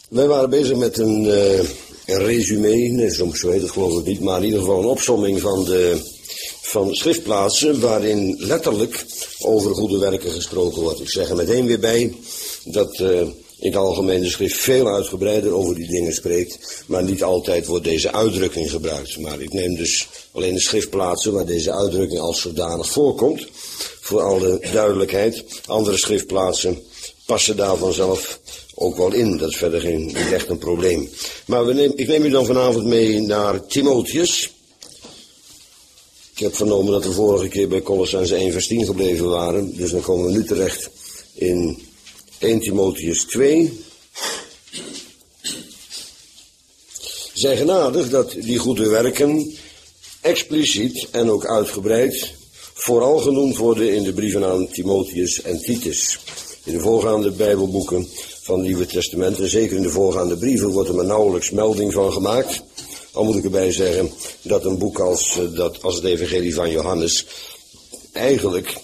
Wij waren bezig met een resume, nee, zo heet het geloof ik niet, maar in ieder geval een opsomming van schriftplaatsen waarin letterlijk over goede werken gesproken wordt. Ik zeg er meteen weer bij dat in het algemeen de schrift veel uitgebreider over die dingen spreekt, maar niet altijd wordt deze uitdrukking gebruikt. Maar ik neem dus alleen de schriftplaatsen waar deze uitdrukking als zodanig voorkomt, voor alle duidelijkheid. Andere schriftplaatsen passen daar vanzelf ook wel in. Dat is verder niet echt een probleem. Maar ik neem u dan vanavond mee naar Timotheus. Ik heb vernomen dat we vorige keer bij Kolossenzen 1 vers 10 gebleven waren. Dus dan komen we nu terecht in 1 Timotheus 2. Zij genadig dat die goede werken expliciet en ook uitgebreid vooral genoemd worden in de brieven aan Timotheus en Titus. In de voorgaande Bijbelboeken van het Nieuwe Testament en zeker in de voorgaande brieven wordt er maar nauwelijks melding van gemaakt. Al moet ik erbij zeggen dat een boek als het Evangelie van Johannes eigenlijk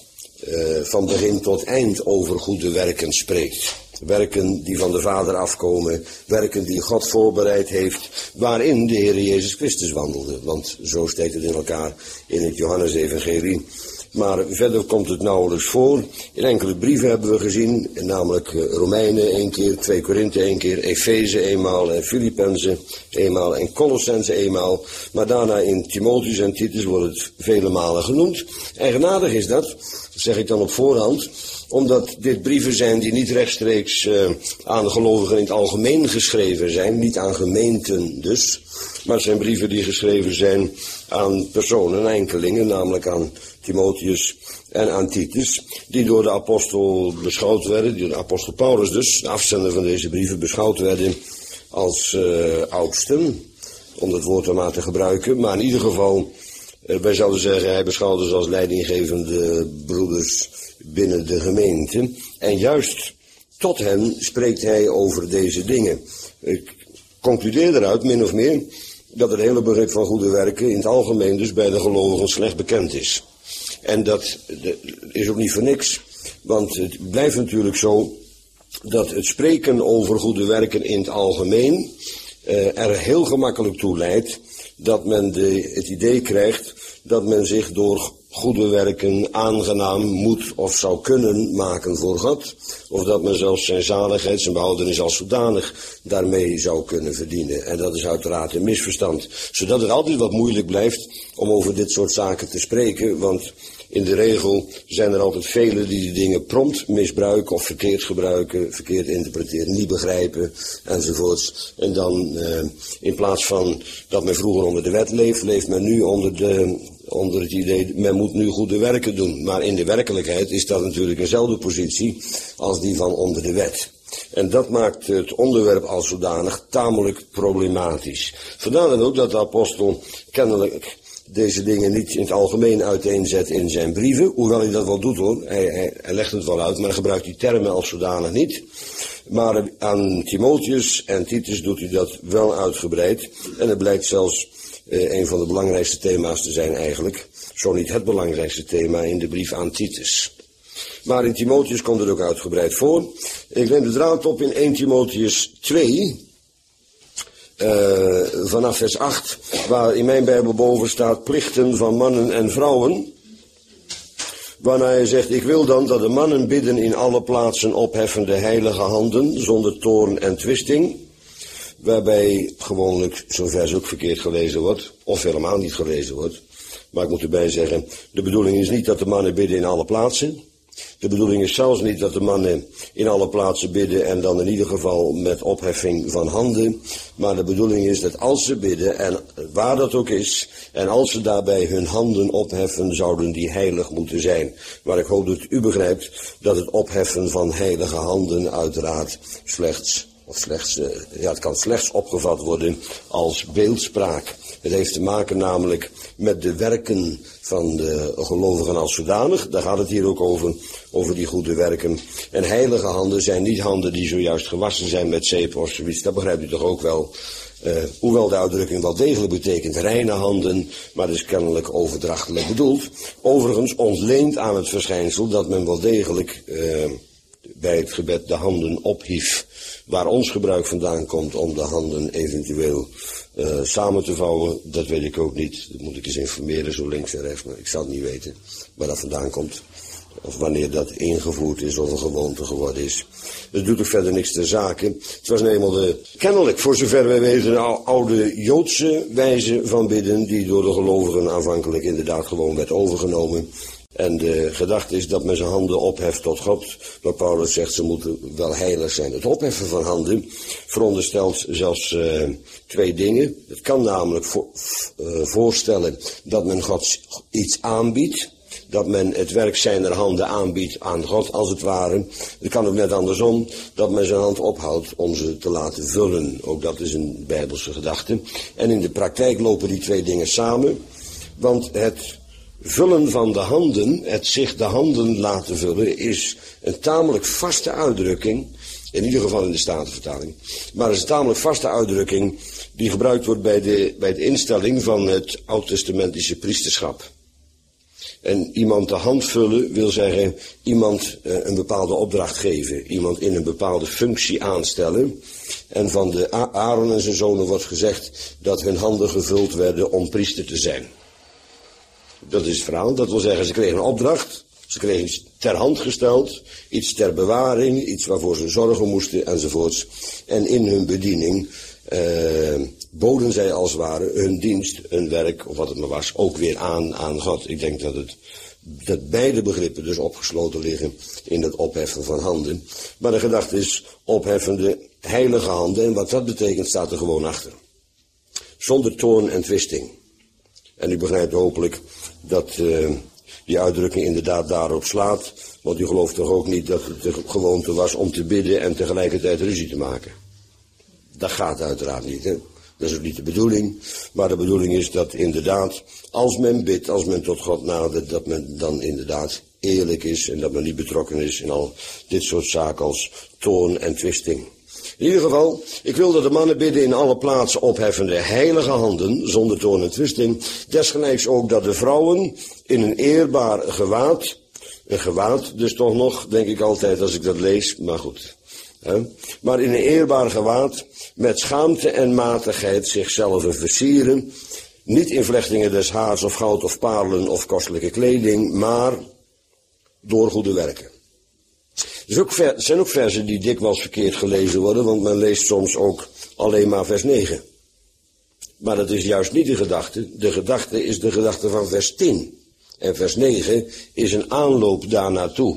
van begin tot eind over goede werken spreekt. Werken die van de Vader afkomen, werken die God voorbereid heeft, waarin de Heer Jezus Christus wandelde. Want zo steekt het in elkaar in het Johannes-evangelie. Maar verder komt het nauwelijks voor. In enkele brieven hebben we gezien, namelijk Romeinen 1 keer, 2 Korinthe 1 keer, Efeze eenmaal en Filippenzen eenmaal en Kolossenzen eenmaal. Maar daarna in Timotheus en Titus wordt het vele malen genoemd. En genadig is dat zeg ik dan op voorhand, omdat dit brieven zijn die niet rechtstreeks aan de gelovigen in het algemeen geschreven zijn, niet aan gemeenten dus, maar het zijn brieven die geschreven zijn aan personen, enkelingen, namelijk aan Timotheus en aan Titus, die door de apostel beschouwd werden, die door de apostel Paulus dus, de afzender van deze brieven, beschouwd werden als oudsten, om dat woord dan maar te gebruiken, maar in ieder geval, wij zouden zeggen, hij beschouwde ze als leidinggevende broeders binnen de gemeente. En juist tot hen spreekt hij over deze dingen. Ik concludeer eruit, min of meer, dat het hele begrip van goede werken in het algemeen dus bij de gelovigen slecht bekend is. En dat is ook niet voor niks, want het blijft natuurlijk zo dat het spreken over goede werken in het algemeen er heel gemakkelijk toe leidt dat men het idee krijgt dat men zich door goede werken aangenaam moet of zou kunnen maken voor God. Of dat men zelfs zijn zaligheid, zijn behoudenis als zodanig daarmee zou kunnen verdienen. En dat is uiteraard een misverstand. Zodat het altijd wat moeilijk blijft om over dit soort zaken te spreken. Want in de regel zijn er altijd velen die die dingen prompt misbruiken of verkeerd gebruiken, verkeerd interpreteren, niet begrijpen enzovoorts. En dan in plaats van dat men vroeger onder de wet leeft men nu onder het idee, men moet nu goede werken doen. Maar in de werkelijkheid is dat natuurlijk eenzelfde positie als die van onder de wet. En dat maakt het onderwerp als zodanig tamelijk problematisch. Vandaar dan ook dat de apostel kennelijk deze dingen niet in het algemeen uiteenzet in zijn brieven. Hoewel hij dat wel doet hoor, hij legt het wel uit, maar hij gebruikt die termen als zodanig niet. Maar aan Timotheus en Titus doet hij dat wel uitgebreid. En het blijkt zelfs een van de belangrijkste thema's te zijn eigenlijk. Zo niet het belangrijkste thema in de brief aan Titus. Maar in Timotheus komt het ook uitgebreid voor. Ik neem de draad op in 1 Timotheus 2... vanaf vers 8, waar in mijn Bijbel boven staat plichten van mannen en vrouwen. Waarna hij zegt, ik wil dan dat de mannen bidden in alle plaatsen opheffende heilige handen, zonder toorn en twisting. Waarbij gewoonlijk zo'n vers ook verkeerd gelezen wordt, of helemaal niet gelezen wordt. Maar ik moet erbij zeggen, de bedoeling is niet dat de mannen bidden in alle plaatsen. De bedoeling is zelfs niet dat de mannen in alle plaatsen bidden en dan in ieder geval met opheffing van handen. Maar de bedoeling is dat als ze bidden en waar dat ook is en als ze daarbij hun handen opheffen zouden die heilig moeten zijn. Maar ik hoop dat u begrijpt dat het opheffen van heilige handen uiteraard het kan slechts opgevat worden als beeldspraak. Het heeft te maken namelijk met de werken van de gelovigen als zodanig. Daar gaat het hier ook over die goede werken. En heilige handen zijn niet handen die zojuist gewassen zijn met zeep of zoiets. Dat begrijpt u toch ook wel. Hoewel de uitdrukking wel degelijk betekent reine handen, maar dat is kennelijk overdrachtelijk bedoeld. Overigens ontleend aan het verschijnsel dat men wel degelijk bij het gebed de handen ophief. Waar ons gebruik vandaan komt om de handen eventueel samen te vouwen, dat weet ik ook niet. Dat moet ik eens informeren, zo links en rechts, maar ik zal het niet weten waar dat vandaan komt. Of wanneer dat ingevoerd is of een gewoonte geworden is. Het doet ook verder niks ter zake. Het was nou eenmaal kennelijk, voor zover wij weten, een oude Joodse wijze van bidden, die door de gelovigen aanvankelijk inderdaad gewoon werd overgenomen. En de gedachte is dat men zijn handen opheft tot God. Maar Paulus zegt, ze moeten wel heilig zijn. Het opheffen van handen veronderstelt zelfs twee dingen. Het kan namelijk voorstellen dat men God iets aanbiedt. Dat men het werk zijner handen aanbiedt aan God, als het ware. Het kan ook net andersom, dat men zijn hand ophoudt om ze te laten vullen. Ook dat is een bijbelse gedachte. En in de praktijk lopen die twee dingen samen. Want het vullen van de handen, het zich de handen laten vullen, is een tamelijk vaste uitdrukking. In ieder geval in de Statenvertaling. Maar het is een tamelijk vaste uitdrukking die gebruikt wordt bij de instelling van het oud-testamentische priesterschap. En iemand de hand vullen wil zeggen iemand een bepaalde opdracht geven. Iemand in een bepaalde functie aanstellen. En van de Aaron en zijn zonen wordt gezegd dat hun handen gevuld werden om priester te zijn. Dat is het verhaal. Dat wil zeggen, ze kregen een opdracht. Ze kregen iets ter hand gesteld. Iets ter bewaring. Iets waarvoor ze zorgen moesten enzovoorts. En in hun bediening boden zij als het ware hun dienst, hun werk, of wat het maar was, ook weer aan God. Ik denk dat beide begrippen dus opgesloten liggen in het opheffen van handen. Maar de gedachte is opheffende heilige handen. En wat dat betekent staat er gewoon achter. Zonder toorn en twisting. En u begrijpt hopelijk dat die uitdrukking inderdaad daarop slaat. Want u gelooft toch ook niet dat het de gewoonte was om te bidden en tegelijkertijd ruzie te maken. Dat gaat uiteraard niet, hè. Dat is ook niet de bedoeling. Maar de bedoeling is dat inderdaad, als men bidt, als men tot God nadert, dat men dan inderdaad eerlijk is en dat men niet betrokken is in al dit soort zaken als toorn en twisting. In ieder geval, ik wil dat de mannen bidden in alle plaatsen opheffende heilige handen, zonder toorn en twisting. Desgelijks ook dat de vrouwen in een eerbaar gewaad, een gewaad dus toch nog, denk ik altijd als ik dat lees, maar goed. Maar in een eerbaar gewaad, met schaamte en matigheid zichzelf zijn niet in vlechtingen des haars of goud of parelen of kostelijke kleding, maar door goede werken. Er zijn ook versen die dikwijls verkeerd gelezen worden, want men leest soms ook alleen maar vers 9. Maar dat is juist niet de gedachte. De gedachte is de gedachte van vers 10. En vers 9 is een aanloop daar naartoe.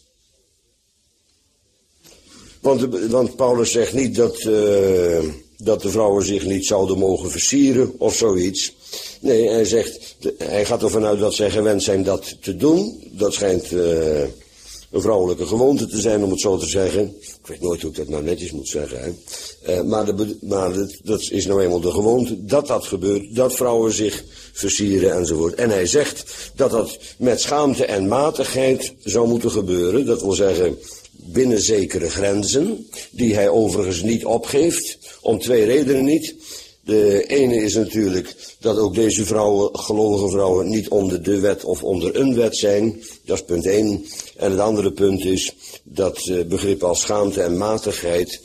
Want Paulus zegt niet dat de vrouwen zich niet zouden mogen versieren of zoiets. Nee, hij gaat ervan uit dat zij gewend zijn dat te doen. Dat schijnt een vrouwelijke gewoonte te zijn, om het zo te zeggen. Ik weet nooit hoe ik dat nou netjes moet zeggen. Hè. Maar dat is nou eenmaal de gewoonte dat dat gebeurt. Dat vrouwen zich versieren enzovoort. En hij zegt dat dat met schaamte en matigheid zou moeten gebeuren. Dat wil zeggen binnen zekere grenzen, die hij overigens niet opgeeft, om twee redenen niet. De ene is natuurlijk dat ook deze vrouwen, gelovige vrouwen, niet onder de wet of onder een wet zijn. Dat is punt 1. En het andere punt is dat begrippen als schaamte en matigheid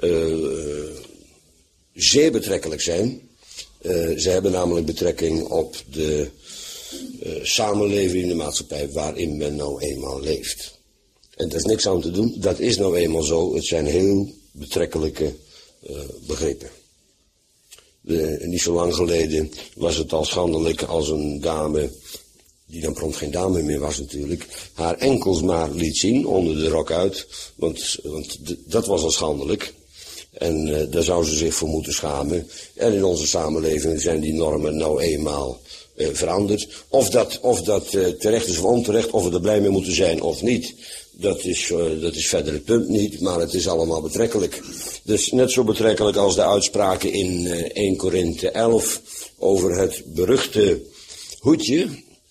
zeer betrekkelijk zijn. Ze hebben namelijk betrekking op de samenleving in de maatschappij waarin men nou eenmaal leeft. En daar is niks aan te doen, dat is nou eenmaal zo. Het zijn heel betrekkelijke begrippen. Niet zo lang geleden was het al schandelijk als een dame, die dan prompt geen dame meer was natuurlijk, haar enkels maar liet zien, onder de rok uit, want dat was al schandelijk. En daar zou ze zich voor moeten schamen. En in onze samenleving zijn die normen nou eenmaal veranderd. Of dat terecht is of onterecht, of we er blij mee moeten zijn of niet, dat is verder het punt niet, maar het is allemaal betrekkelijk. Dus net zo betrekkelijk als de uitspraken in 1 Korinthe 11 over het beruchte hoedje.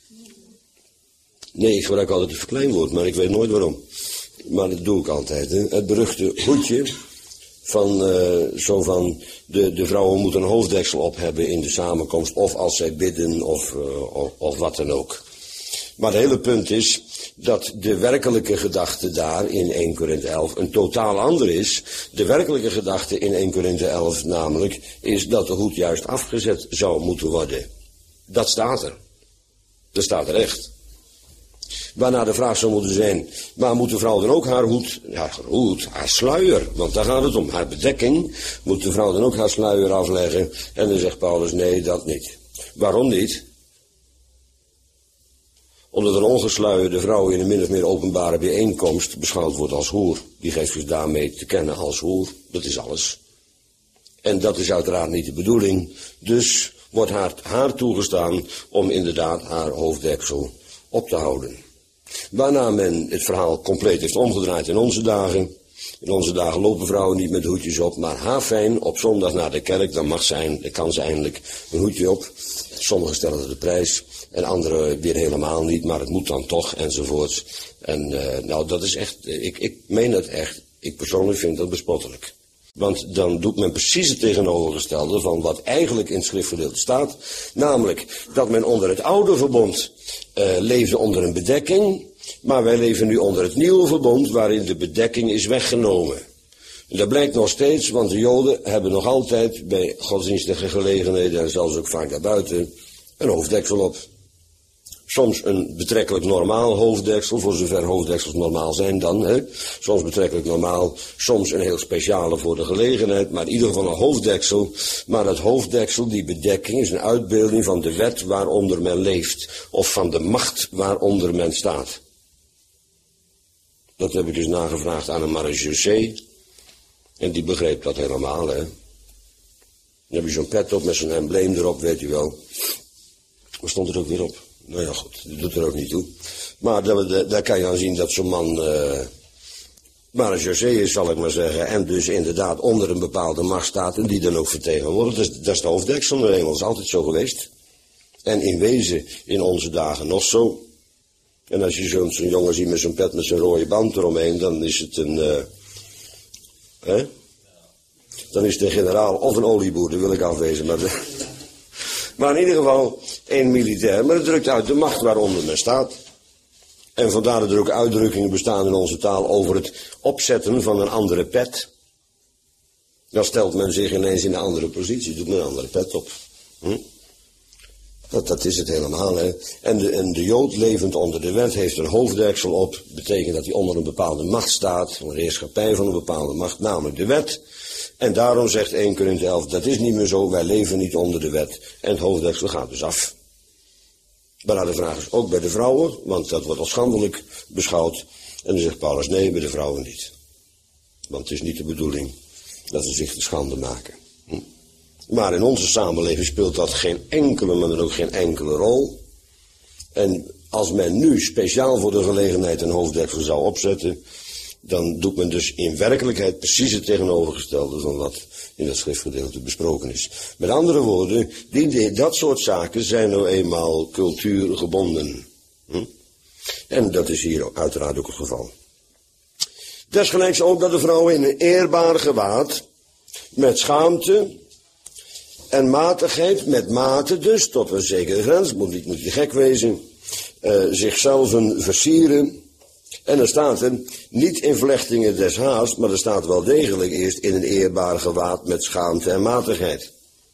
Nee, ik gebruik altijd een verkleinwoord, maar ik weet nooit waarom. Maar dat doe ik altijd. Hè. Het beruchte hoedje van de vrouwen moeten een hoofddeksel op hebben in de samenkomst, of als zij bidden, of wat dan ook. Maar het hele punt is dat de werkelijke gedachte daar in 1 Korinthe 11 een totaal ander is. De werkelijke gedachte in 1 Korinthe 11 namelijk is dat de hoed juist afgezet zou moeten worden. Dat staat er. Dat staat er echt. Waarna de vraag zou moeten zijn, maar moet de vrouw dan ook haar hoed, haar sluier, want daar gaat het om, haar bedekking, moet de vrouw dan ook haar sluier afleggen? En dan zegt Paulus, nee, dat niet. Waarom niet? Omdat een ongesluierde vrouw in een min of meer openbare bijeenkomst beschouwd wordt als hoer. Die geeft zich daarmee te kennen als hoer, dat is alles. En dat is uiteraard niet de bedoeling, dus wordt haar toegestaan om inderdaad haar hoofddeksel op te houden. Waarna men het verhaal compleet heeft omgedraaid in onze dagen. In onze dagen lopen vrouwen niet met hoedjes op, maar haarfijn op zondag naar de kerk, dan kan ze eindelijk een hoedje op. Sommigen stellen er de prijs en anderen weer helemaal niet, maar het moet dan toch, enzovoorts. En dat is echt, ik meen het echt, ik persoonlijk vind dat bespottelijk. Want dan doet men precies het tegenovergestelde van wat eigenlijk in het schriftgedeelte staat. Namelijk dat men onder het oude verbond leefde onder een bedekking. Maar wij leven nu onder het nieuwe verbond waarin de bedekking is weggenomen. En dat blijkt nog steeds, want de Joden hebben nog altijd bij godsdienstige gelegenheden en zelfs ook vaak daarbuiten een hoofddeksel op. Soms een betrekkelijk normaal hoofddeksel, voor zover hoofddeksels normaal zijn dan. Hè? Soms betrekkelijk normaal, soms een heel speciale voor de gelegenheid, maar in ieder geval een hoofddeksel. Maar dat hoofddeksel, die bedekking, is een uitbeelding van de wet waaronder men leeft. Of van de macht waaronder men staat. Dat heb ik dus nagevraagd aan een marechaussee. En die begreep dat helemaal, hè. Dan heb je zo'n pet op met zo'n embleem erop, weet u wel. Waar stond er ook weer op? Nou ja, goed, dat doet er ook niet toe. Maar daar kan je aan zien dat zo'n man marechaussee is, zal ik maar zeggen. En dus inderdaad onder een bepaalde macht staat en die dan ook vertegenwoordigt. Dat is de hoofddeksel, nou eenmaal, dat is altijd zo geweest. En in wezen in onze dagen nog zo. En als je zo'n jongen ziet met zo'n pet met zo'n rode band eromheen, dan is het dan is het een generaal of een olieboer, dat wil ik afwezen. Maar in ieder geval een militair. Maar het drukt uit de macht waaronder men staat. En vandaar dat er ook uitdrukkingen bestaan in onze taal over het opzetten van een andere pet. Dan stelt men zich ineens in een andere positie, doet men een andere pet op. Dat is het helemaal, hè. En de Jood, levend onder de wet, heeft een hoofddeksel op. Betekent dat hij onder een bepaalde macht staat, een heerschappij van een bepaalde macht, namelijk de wet. En daarom zegt 1 Korinthe 11, dat is niet meer zo, wij leven niet onder de wet. En het hoofddeksel gaat dus af. Maar de vraag is ook bij de vrouwen, want dat wordt als schandelijk beschouwd. En dan zegt Paulus, nee, bij de vrouwen niet. Want het is niet de bedoeling dat ze zich te schande maken. Maar in onze samenleving speelt dat geen enkele, maar dan ook geen enkele rol. En als men nu speciaal voor de gelegenheid een hoofddeksel zou opzetten, dan doet men dus in werkelijkheid precies het tegenovergestelde van wat in dat schriftgedeelte besproken is. Met andere woorden, dat soort zaken zijn nou eenmaal cultuurgebonden. En dat is hier uiteraard ook het geval. Desgelijks ook dat de vrouwen in een eerbaar gewaad, met schaamte en matigheid, met mate dus, tot een zekere grens, moet niet gek wezen, zichzelf versieren. En er staat er, niet in vlechtingen des haars, maar er staat wel degelijk eerst in een eerbaar gewaad met schaamte en matigheid.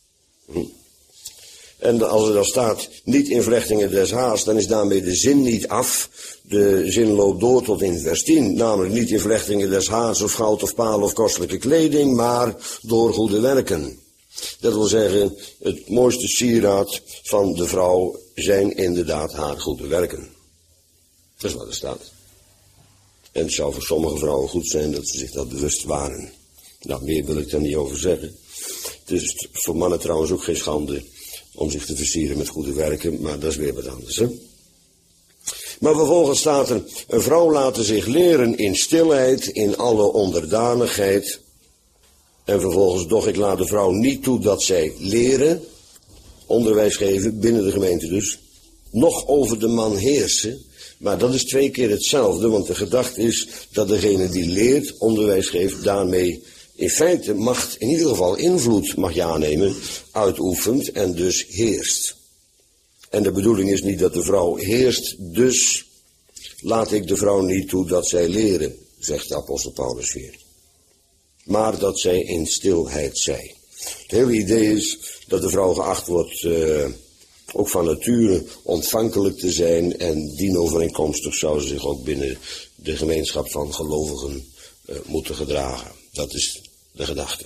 En als er dan staat, niet in vlechtingen des haars, dan is daarmee de zin niet af. De zin loopt door tot in vers 10, namelijk niet in vlechtingen des haars of goud of paal of kostelijke kleding, maar door goede werken. Dat wil zeggen, het mooiste sieraad van de vrouw zijn inderdaad haar goede werken. Dat is wat er staat. En het zou voor sommige vrouwen goed zijn dat ze zich dat bewust waren. Nou, meer wil ik daar niet over zeggen. Het is voor mannen trouwens ook geen schande om zich te versieren met goede werken, maar dat is weer wat anders, hè. Maar vervolgens staat er, een vrouw laten zich leren in stilheid, in alle onderdanigheid. En vervolgens, doch ik laat de vrouw niet toe dat zij leren, onderwijs geven, binnen de gemeente dus, nog over de man heersen. Maar dat is 2 keer hetzelfde, want de gedachte is dat degene die leert, onderwijs geeft, daarmee in feite macht, in ieder geval invloed mag je aannemen, uitoefent en dus heerst. En de bedoeling is niet dat de vrouw heerst, dus laat ik de vrouw niet toe dat zij leren, zegt de apostel Paulus weer. Maar dat zij in stilheid zij. Het hele idee is dat de vrouw geacht wordt ook van nature ontvankelijk te zijn en dienovereenkomstig zou ze zich ook binnen de gemeenschap van gelovigen moeten gedragen. Dat is de gedachte.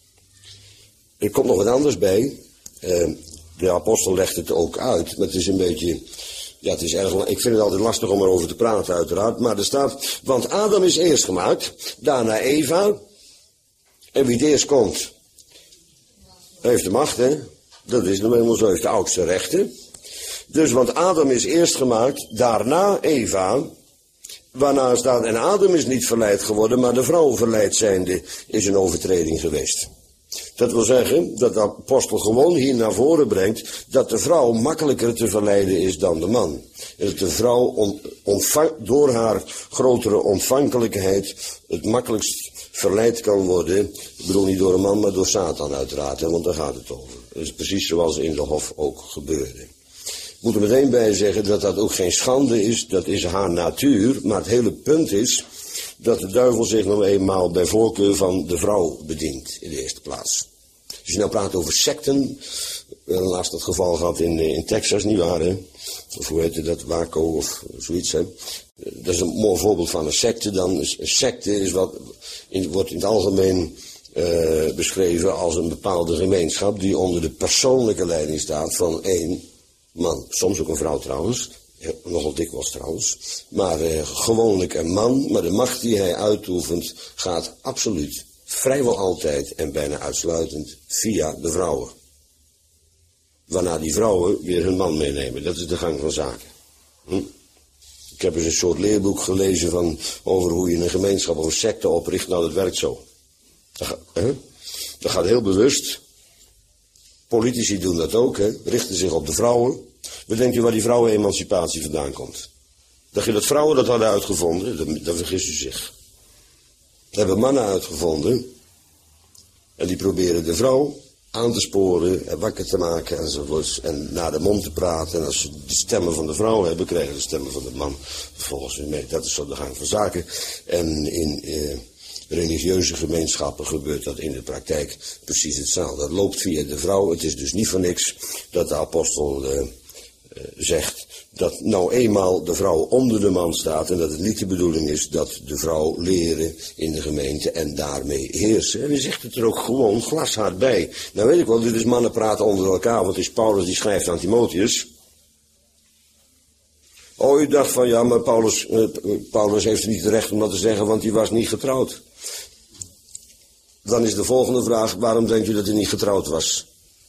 Er komt nog wat anders bij. De apostel legt het ook uit, maar het is een beetje, ja, het is erg, ik vind het altijd lastig om erover te praten uiteraard, maar er staat, want Adam is eerst gemaakt, daarna Eva, en wie het eerst komt, heeft de macht, hè? Dat is nou eenmaal zo, heeft de oudste rechten. Dus, want Adam is eerst gemaakt, daarna Eva, waarna staat, en Adam is niet verleid geworden, maar de vrouw verleid zijnde is een overtreding geweest. Dat wil zeggen dat de apostel gewoon hier naar voren brengt dat de vrouw makkelijker te verleiden is dan de man. En dat de vrouw door haar grotere ontvankelijkheid het makkelijkst verleid kan worden. Ik bedoel niet door een man, maar door Satan uiteraard, hè, want daar gaat het over. Dat is precies zoals in de hof ook gebeurde. Ik moet er meteen bij zeggen dat dat ook geen schande is, dat is haar natuur, maar het hele punt is dat de duivel zich nog eenmaal bij voorkeur van de vrouw bedient, in de eerste plaats. Als je nou praat over secten, laatst dat geval gehad in Texas, nietwaar, hè? Of hoe heet dat, Waco of zoiets, hè? Dat is een mooi voorbeeld van een secte. Dan een secte is wordt in het algemeen beschreven als een bepaalde gemeenschap die onder de persoonlijke leiding staat van één man. Soms ook een vrouw trouwens. Ja, nogal dikwijls trouwens. Maar gewoonlijk een man, maar de macht die hij uitoefent gaat absoluut, vrijwel altijd en bijna uitsluitend via de vrouwen. Waarna die vrouwen weer hun man meenemen. Dat is de gang van zaken. Ik heb eens een soort leerboek gelezen over hoe je een gemeenschap of een secte opricht. Nou, dat werkt zo. Dat gaat heel bewust. Politici doen dat ook, hè. Richten zich op de vrouwen. Bedenkt u waar die vrouwenemancipatie vandaan komt? Dacht je dat vrouwen dat hadden uitgevonden? Dan vergist u zich. Dat hebben mannen uitgevonden. En die proberen de vrouw aan te sporen en wakker te maken enzovoorts. En naar de mond te praten. En als ze de stemmen van de vrouw hebben, krijgen ze de stemmen van de man volgens hun mee. Dat is zo de gang van zaken. En in religieuze gemeenschappen gebeurt dat in de praktijk precies hetzelfde. Dat loopt via de vrouw. Het is dus niet voor niks dat de apostel zegt dat nou eenmaal de vrouw onder de man staat en dat het niet de bedoeling is dat de vrouw leren in de gemeente en daarmee heersen. En hij zegt het er ook gewoon glashard bij. Nou weet ik wel, dit is mannen praten onder elkaar, want het is Paulus die schrijft aan Timotheus. Oh, u dacht van ja, maar Paulus heeft niet het recht om dat te zeggen, want hij was niet getrouwd. Dan is de volgende vraag, waarom denkt u dat hij niet getrouwd was?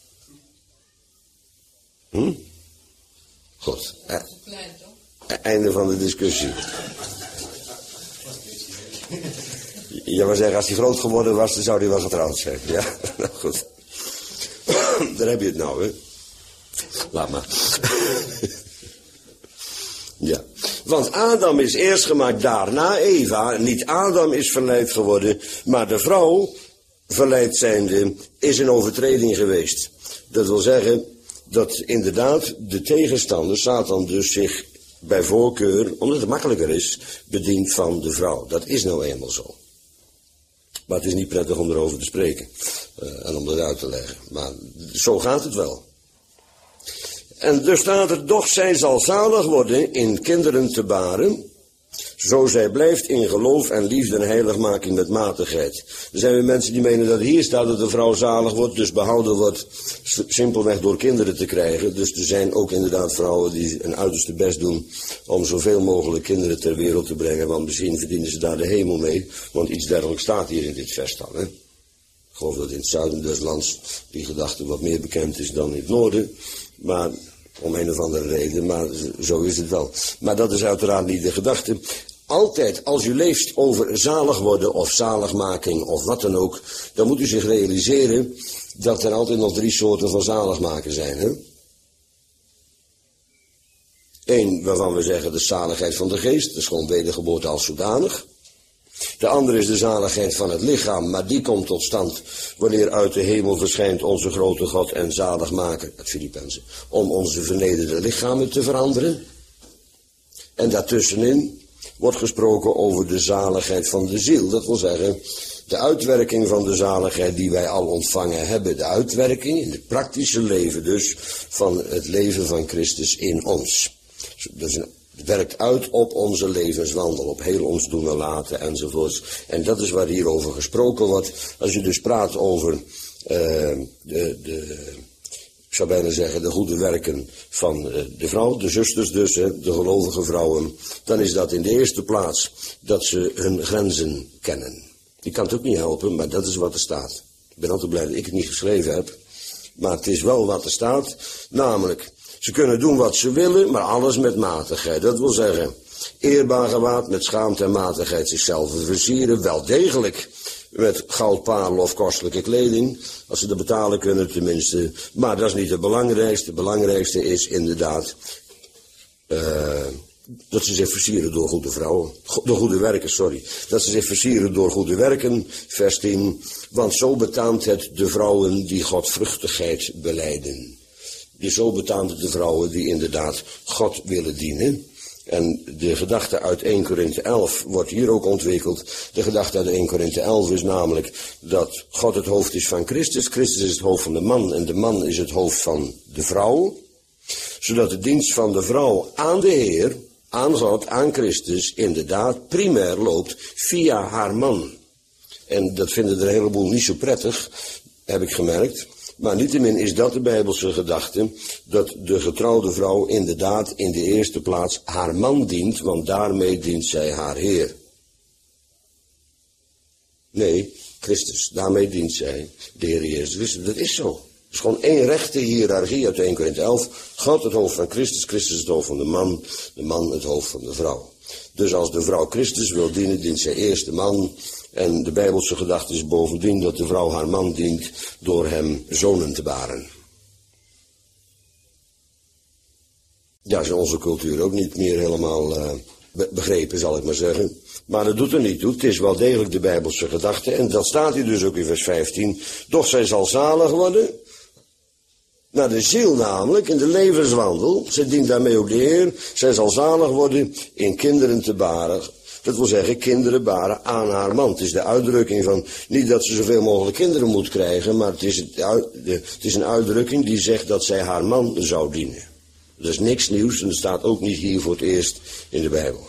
Goed. Einde van de discussie. Je wil zeggen, als hij groot geworden was, dan zou hij wel getrouwd zijn. Ja, nou goed. Daar heb je het nou, hè. Laat maar. Ja. Want Adam is eerst gemaakt, daarna Eva. Niet Adam is verleid geworden, maar de vrouw, verleid zijnde, is een overtreding geweest. Dat wil zeggen dat inderdaad de tegenstander, Satan, dus zich bij voorkeur, omdat het makkelijker is, bedient van de vrouw. Dat is nou eenmaal zo. Maar het is niet prettig om erover te spreken en om dat uit te leggen. Maar zo gaat het wel. En dus staat er, doch zij zal zalig worden in kinderen te baren, zo zij blijft in geloof en liefde en heiligmaking met matigheid. Er zijn weer mensen die menen dat hier staat dat de vrouw zalig wordt, dus behouden wordt, simpelweg door kinderen te krijgen. Dus er zijn ook inderdaad vrouwen die een uiterste best doen om zoveel mogelijk kinderen ter wereld te brengen, want misschien verdienen ze daar de hemel mee, want iets dergelijks staat hier in dit vers dan, hè. Ik geloof dat in het zuiden des lands die gedachte wat meer bekend is dan in het noorden, maar om een of andere reden, maar zo is het wel. Maar dat is uiteraard niet de gedachte. Altijd als u leest over zalig worden of zaligmaking of wat dan ook, dan moet u zich realiseren dat er altijd nog 3 soorten van zaligmaken zijn. Hè? Eén waarvan we zeggen de zaligheid van de geest, dat is gewoon wedergeboorte als zodanig. De andere is de zaligheid van het lichaam, maar die komt tot stand wanneer uit de hemel verschijnt onze grote God en zaligmaker, uit Filippenzen, om onze vernederde lichamen te veranderen. En daartussenin wordt gesproken over de zaligheid van de ziel. Dat wil zeggen, de uitwerking van de zaligheid die wij al ontvangen hebben. De uitwerking in het praktische leven dus van het leven van Christus in ons. Dus het werkt uit op onze levenswandel, op heel ons doen en laten enzovoorts. En dat is waar hierover gesproken wordt. Als je dus praat over ik zou bijna zeggen, de goede werken van de vrouw, de zusters dus, de gelovige vrouwen, dan is dat in de eerste plaats dat ze hun grenzen kennen. Ik kan het ook niet helpen, maar dat is wat er staat. Ik ben altijd blij dat ik het niet geschreven heb, maar het is wel wat er staat, namelijk, ze kunnen doen wat ze willen, maar alles met matigheid. Dat wil zeggen, eerbaar gewaad met schaamte en matigheid zichzelf versieren, wel degelijk met goud, parel of kostelijke kleding, als ze dat betalen kunnen tenminste. Maar dat is niet het belangrijkste. Het belangrijkste is inderdaad dat ze zich versieren door goede vrouwen, door goede werken, sorry. Dat ze zich versieren door goede werken, vers 10. Want zo betaamt het de vrouwen die godvruchtigheid belijden. Dus zo betaamt het de vrouwen die inderdaad God willen dienen. En de gedachte uit 1 Korinthe 11 wordt hier ook ontwikkeld. De gedachte uit 1 Korinthe 11 is namelijk dat God het hoofd is van Christus. Christus is het hoofd van de man en de man is het hoofd van de vrouw. Zodat de dienst van de vrouw aan de Heer, aan God, aan Christus, inderdaad primair loopt via haar man. En dat vinden er een heleboel niet zo prettig, heb ik gemerkt. Maar niettemin is dat de Bijbelse gedachte, dat de getrouwde vrouw inderdaad in de eerste plaats haar man dient, want daarmee dient zij haar Heer. Nee, Christus, daarmee dient zij de Heer Jezus Christus. Dat is zo. Het is gewoon één rechte hiërarchie uit 1 Korinthe 11. God het hoofd van Christus, Christus het hoofd van de man het hoofd van de vrouw. Dus als de vrouw Christus wil dienen, dient zij eerst de man. En de Bijbelse gedachte is bovendien dat de vrouw haar man dient door hem zonen te baren. Ja, is in onze cultuur ook niet meer helemaal begrepen, zal ik maar zeggen. Maar dat doet er niet toe. Het is wel degelijk de Bijbelse gedachte. En dat staat hier dus ook in vers 15. Doch zij zal zalig worden. Naar de ziel namelijk, in de levenswandel. Zij dient daarmee ook de Heer. Zij zal zalig worden in kinderen te baren. Dat wil zeggen, kinderen baren aan haar man. Het is de uitdrukking van, niet dat ze zoveel mogelijk kinderen moet krijgen, maar het is een uitdrukking die zegt dat zij haar man zou dienen. Dat is niks nieuws en dat staat ook niet hier voor het eerst in de Bijbel.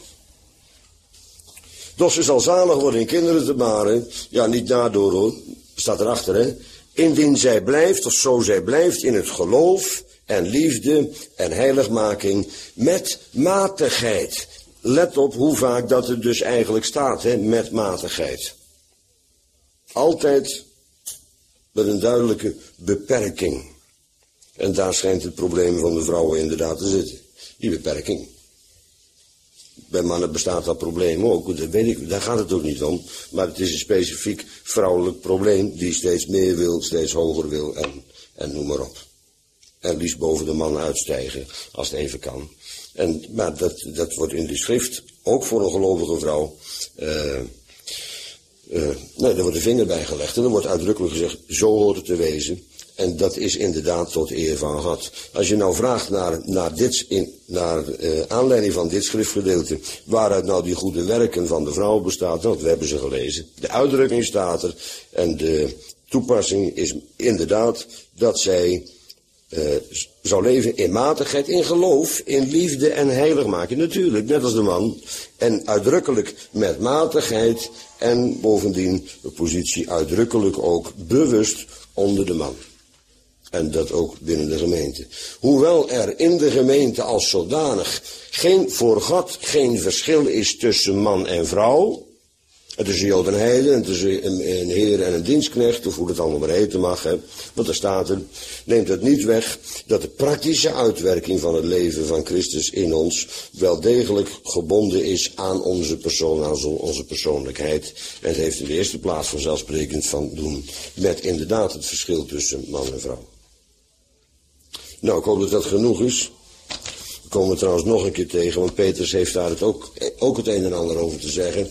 Doch ze zal zalig worden in kinderen te baren, ja niet daardoor hoor, staat erachter hè. Indien zij blijft, of zo zij blijft in het geloof en liefde en heiligmaking met matigheid. Let op hoe vaak dat er dus eigenlijk staat, hè, met matigheid. Altijd met een duidelijke beperking. En daar schijnt het probleem van de vrouwen inderdaad te zitten. Die beperking. Bij mannen bestaat dat probleem ook, dat weet ik, daar gaat het ook niet om. Maar het is een specifiek vrouwelijk probleem die steeds meer wil, steeds hoger wil en noem maar op. En liefst boven de man uitstijgen, als het even kan. Maar dat wordt in de schrift, ook voor een gelovige vrouw, daar wordt de vinger bij gelegd. En er wordt uitdrukkelijk gezegd, zo hoort het te wezen. En dat is inderdaad tot eer van God. Als je nou vraagt naar aanleiding van dit schriftgedeelte, waaruit nou die goede werken van de vrouw bestaat, want we hebben ze gelezen. De uitdrukking staat er en de toepassing is inderdaad dat zij zou leven in matigheid, in geloof, in liefde en heiligmaking. Natuurlijk, net als de man. En uitdrukkelijk met matigheid en bovendien de positie uitdrukkelijk ook bewust onder de man. En dat ook binnen de gemeente. Hoewel er in de gemeente als zodanig voor God geen verschil is tussen man en vrouw. Tussen Jood en Heiden, en tussen een heer en een dienstknecht, of hoe het allemaal maar heten mag. Hè. Want daar staat er, neemt het niet weg dat de praktische uitwerking van het leven van Christus in ons wel degelijk gebonden is aan onze persoon, aan onze persoonlijkheid. En het heeft in de eerste plaats vanzelfsprekend van doen met inderdaad het verschil tussen man en vrouw. Nou, ik hoop dat dat genoeg is. We komen trouwens nog een keer tegen, want Petrus heeft daar het ook het een en ander over te zeggen.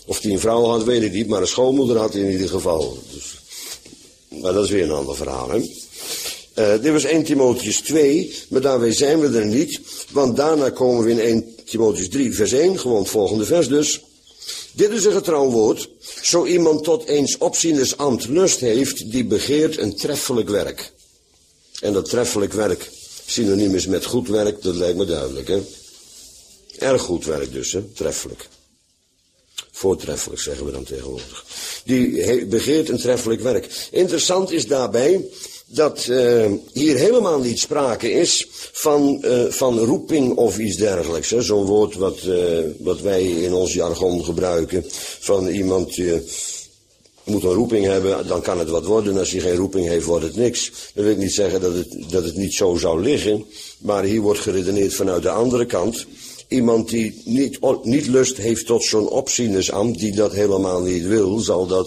Of hij een vrouw had, weet ik niet, maar een schoonmoeder had hij in ieder geval. Dus, maar dat is weer een ander verhaal, hè. Dit was 1 Timotheüs 2, maar daarbij zijn we er niet, want daarna komen we in 1 Timotheüs 3 vers 1, gewoon het volgende vers dus. Dit is een getrouw woord, zo iemand tot eens opzieners ambt lust heeft, die begeert een treffelijk werk. En dat treffelijk werk, synoniem is met goed werk, dat lijkt me duidelijk, hè. Erg goed werk dus, hè, treffelijk. Voortreffelijk zeggen we dan tegenwoordig. Die begeert een treffelijk werk. Interessant is daarbij dat hier helemaal niet sprake is van roeping of iets dergelijks. Zo'n woord wat wij in ons jargon gebruiken. Van iemand moet een roeping hebben, dan kan het wat worden. Als hij geen roeping heeft, wordt het niks. Dat wil ik niet zeggen dat het niet zo zou liggen. Maar hier wordt geredeneerd vanuit de andere kant. Iemand die niet lust heeft tot zo'n opzienersambt, die dat helemaal niet wil, zal het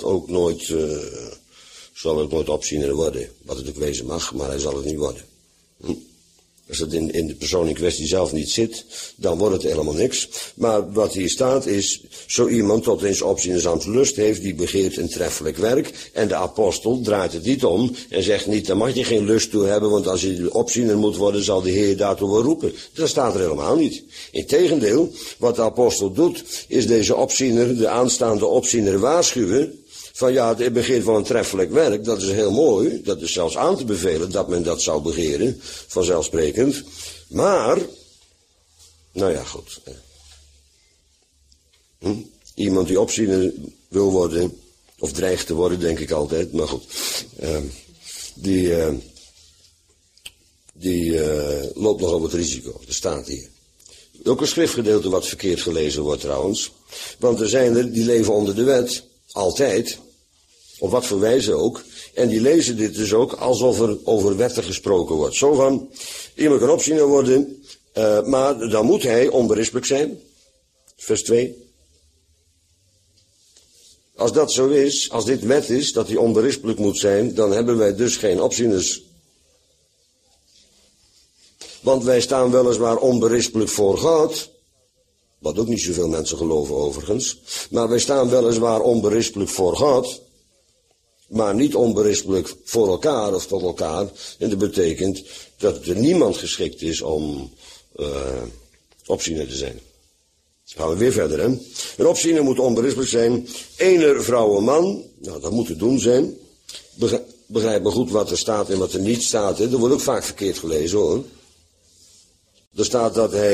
nooit opziener worden. Wat het ook wezen mag, maar hij zal het niet worden. Als het in de persoon in kwestie zelf niet zit, dan wordt het helemaal niks. Maar wat hier staat is, zo iemand tot eens opzienersambt lust heeft, die begeert een treffelijk werk. En de apostel draait het niet om en zegt niet, daar mag je geen lust toe hebben, want als je opziener moet worden, zal de Heer daartoe wel roepen. Dat staat er helemaal niet. Integendeel, wat de apostel doet, is deze opziener, de aanstaande opziener waarschuwen. Van ja, het begeert van een treffelijk werk, dat is heel mooi. Dat is zelfs aan te bevelen dat men dat zou begeren, vanzelfsprekend. Maar, nou ja, goed. Iemand die opziener wil worden, of dreigt te worden, denk ik altijd, maar goed. Die loopt nog op het risico, dat staat hier. Ook een schriftgedeelte wat verkeerd gelezen wordt trouwens. Want er zijn er die leven onder de wet, altijd. Op wat voor wijze ook. En die lezen dit dus ook alsof er over wetten gesproken wordt. Zo van, iemand kan opziener worden, maar dan moet hij onberispelijk zijn. Vers 2. Als dat zo is, als dit wet is, dat hij onberispelijk moet zijn, dan hebben wij dus geen opzieners. Want wij staan weliswaar onberispelijk voor God. Wat ook niet zoveel mensen geloven overigens. Maar wij staan weliswaar onberispelijk voor God. Maar niet onberispelijk voor elkaar of tot elkaar. En dat betekent dat er niemand geschikt is om opziener te zijn. Gaan we weer verder, hè. Een opziener moet onberispelijk zijn. Ener vrouw en man. Nou, dat moet te doen zijn. Begrijp maar goed wat er staat en wat er niet staat. Hè. Dat wordt ook vaak verkeerd gelezen, hoor. Er staat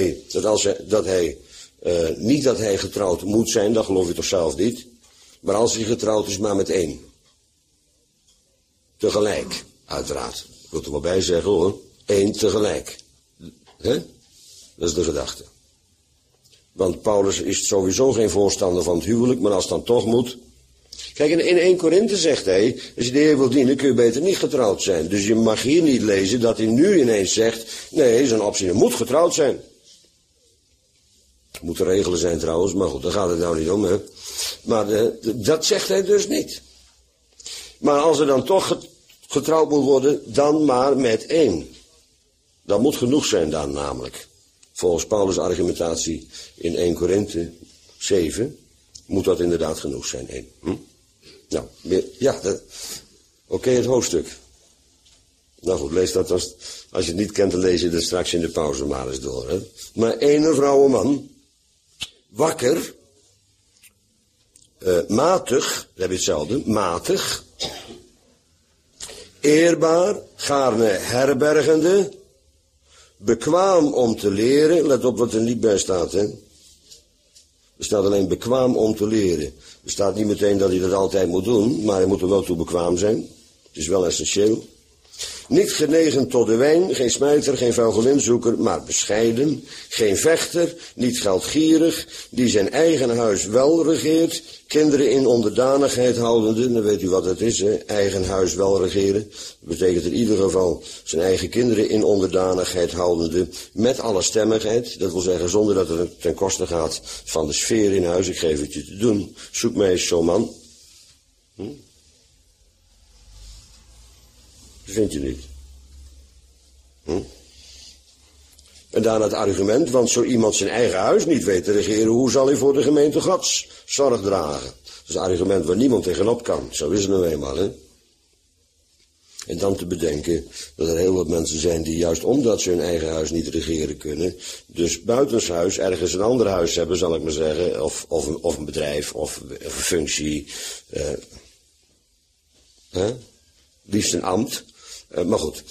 niet dat hij getrouwd moet zijn, dat geloof je toch zelf niet. Maar als hij getrouwd is, maar met 1. Tegelijk, uiteraard. Ik wil er wel bij zeggen hoor. 1 tegelijk. Hè? Dat is de gedachte. Want Paulus is sowieso geen voorstander van het huwelijk, maar als het dan toch moet. Kijk, in 1 Korinthe zegt hij, als je de Heer wil dienen, kun je beter niet getrouwd zijn. Dus je mag hier niet lezen dat hij nu ineens zegt, nee, zo'n opziener moet getrouwd zijn. Het moeten regelen zijn trouwens, maar goed, daar gaat het nou niet om, hè. Maar dat zegt hij dus niet. Maar als er dan toch getrouwd moet worden, dan maar met 1. Dat moet genoeg zijn dan namelijk. Volgens Paulus' argumentatie in 1 Korinthe 7 moet dat inderdaad genoeg zijn, 1. Nou, ja, oké, het hoofdstuk. Nou goed, lees dat als je het niet kent, dan lees je het straks in de pauze maar eens door. Hè? Maar 1 vrouw en man, wakker, matig, dat heb je hetzelfde, matig, eerbaar, gaarne herbergende, bekwaam om te leren. Let op wat er niet bij staat, hè. Er staat alleen bekwaam om te leren. Er staat niet meteen dat hij dat altijd moet doen, maar hij moet er wel toe bekwaam zijn. Het is wel essentieel. Niet genegen tot de wijn, geen smijter, geen vuil gewinzoeker, maar bescheiden. Geen vechter, niet geldgierig, die zijn eigen huis wel regeert. Kinderen in onderdanigheid houdende, dan weet u wat het is, hè? Eigen huis wel regeren. Dat betekent in ieder geval zijn eigen kinderen in onderdanigheid houdende, met alle stemmigheid. Dat wil zeggen zonder dat het ten koste gaat van de sfeer in huis. Ik geef het je te doen. Zoek mij eens zo'n man. Dat vind je niet. En daarna het argument, want zo iemand zijn eigen huis niet weet te regeren, hoe zal hij voor de gemeente Gods zorg dragen? Dat is een argument waar niemand tegenop kan. Zo is het nou eenmaal, hè. En dan te bedenken dat er heel wat mensen zijn die juist omdat ze hun eigen huis niet regeren kunnen, dus buitenshuis ergens een ander huis hebben, zal ik maar zeggen, of een bedrijf, of een functie, liefst een ambt, maar goed.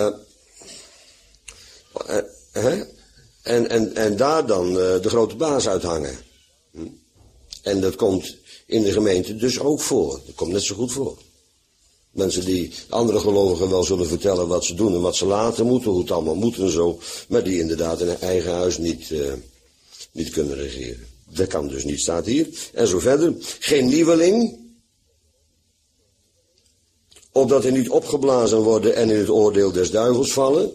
En daar dan de grote baas uithangen. En dat komt in de gemeente dus ook voor. Dat komt net zo goed voor. Mensen die andere gelovigen wel zullen vertellen wat ze doen en wat ze laten moeten, hoe het allemaal moet en zo. Maar die inderdaad in hun eigen huis niet kunnen regeren. Dat kan dus niet, staat hier. En zo verder. Geen nieuweling. Opdat hij niet opgeblazen worden en in het oordeel des duivels vallen.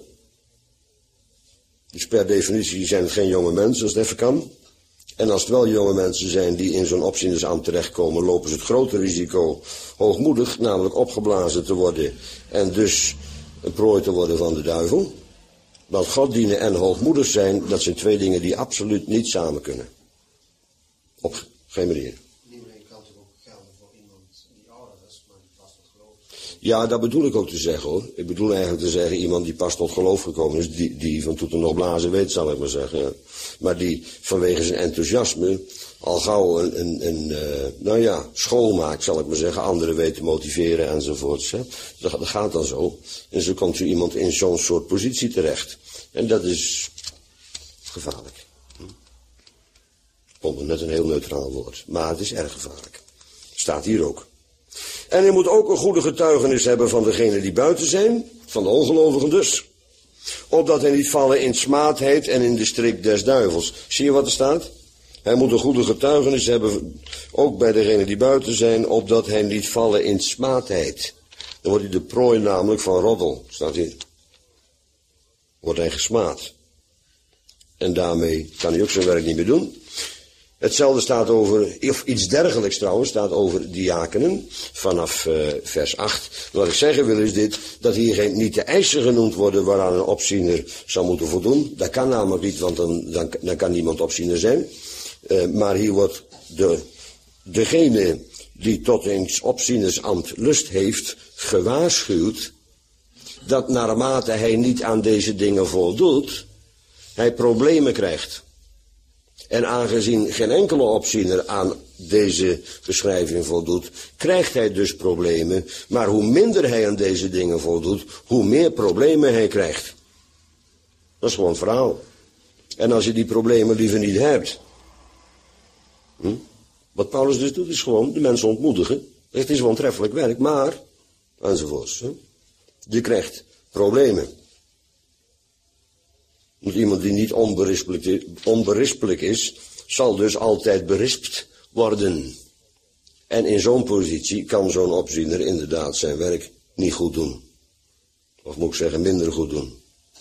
Dus per definitie zijn het geen jonge mensen, als het even kan. En als het wel jonge mensen zijn die in zo'n opzienersambt terechtkomen, lopen ze het grote risico hoogmoedig, namelijk opgeblazen te worden en dus een prooi te worden van de duivel. Want God dienen en hoogmoedig zijn, dat zijn twee dingen die absoluut niet samen kunnen. Op geen manier. Nieuweling kan toch ook gelden voor iemand die ouder is, maar die pas tot geloof. Ja, dat bedoel ik ook te zeggen, hoor. Ik bedoel eigenlijk te zeggen, iemand die pas tot geloof gekomen is, die van toeten nog blazen weet, zal ik maar zeggen. Ja. Maar die vanwege zijn enthousiasme al gauw een school maakt, zal ik maar zeggen. Anderen weet te motiveren enzovoorts. Hè. Dat gaat dan zo. En zo komt zo iemand in zo'n soort positie terecht. En dat is gevaarlijk. Ik vond het net een heel neutraal woord. Maar het is erg gevaarlijk. Staat hier ook. En hij moet ook een goede getuigenis hebben van degenen die buiten zijn, van de ongelovigen dus. Opdat hij niet vallen in smaadheid en in de strik des duivels. Zie je wat er staat? Hij moet een goede getuigenis hebben, ook bij degenen die buiten zijn, opdat hij niet vallen in smaadheid. Dan wordt hij de prooi namelijk van roddel, staat hier. Wordt hij gesmaad. En daarmee kan hij ook zijn werk niet meer doen. Hetzelfde staat over, of iets dergelijks trouwens, staat over diakenen, vanaf vers 8. Wat ik zeggen wil is dit, dat hier niet de eisen genoemd worden waaraan een opziener zou moeten voldoen. Dat kan namelijk niet, want dan kan niemand opziener zijn. Maar hier wordt degene die tot een opzienersambt lust heeft, gewaarschuwd, dat naarmate hij niet aan deze dingen voldoet, hij problemen krijgt. En aangezien geen enkele opziener aan deze beschrijving voldoet, krijgt hij dus problemen. Maar hoe minder hij aan deze dingen voldoet, hoe meer problemen hij krijgt. Dat is gewoon het verhaal. En als je die problemen liever niet hebt. Wat Paulus dus doet, is gewoon de mensen ontmoedigen. Het is wel een treffelijk werk, maar, enzovoorts. Je krijgt problemen. Want iemand die niet onberispelijk is, zal dus altijd berispt worden. En in zo'n positie kan zo'n opziener inderdaad zijn werk niet goed doen. Of moet ik zeggen, minder goed doen.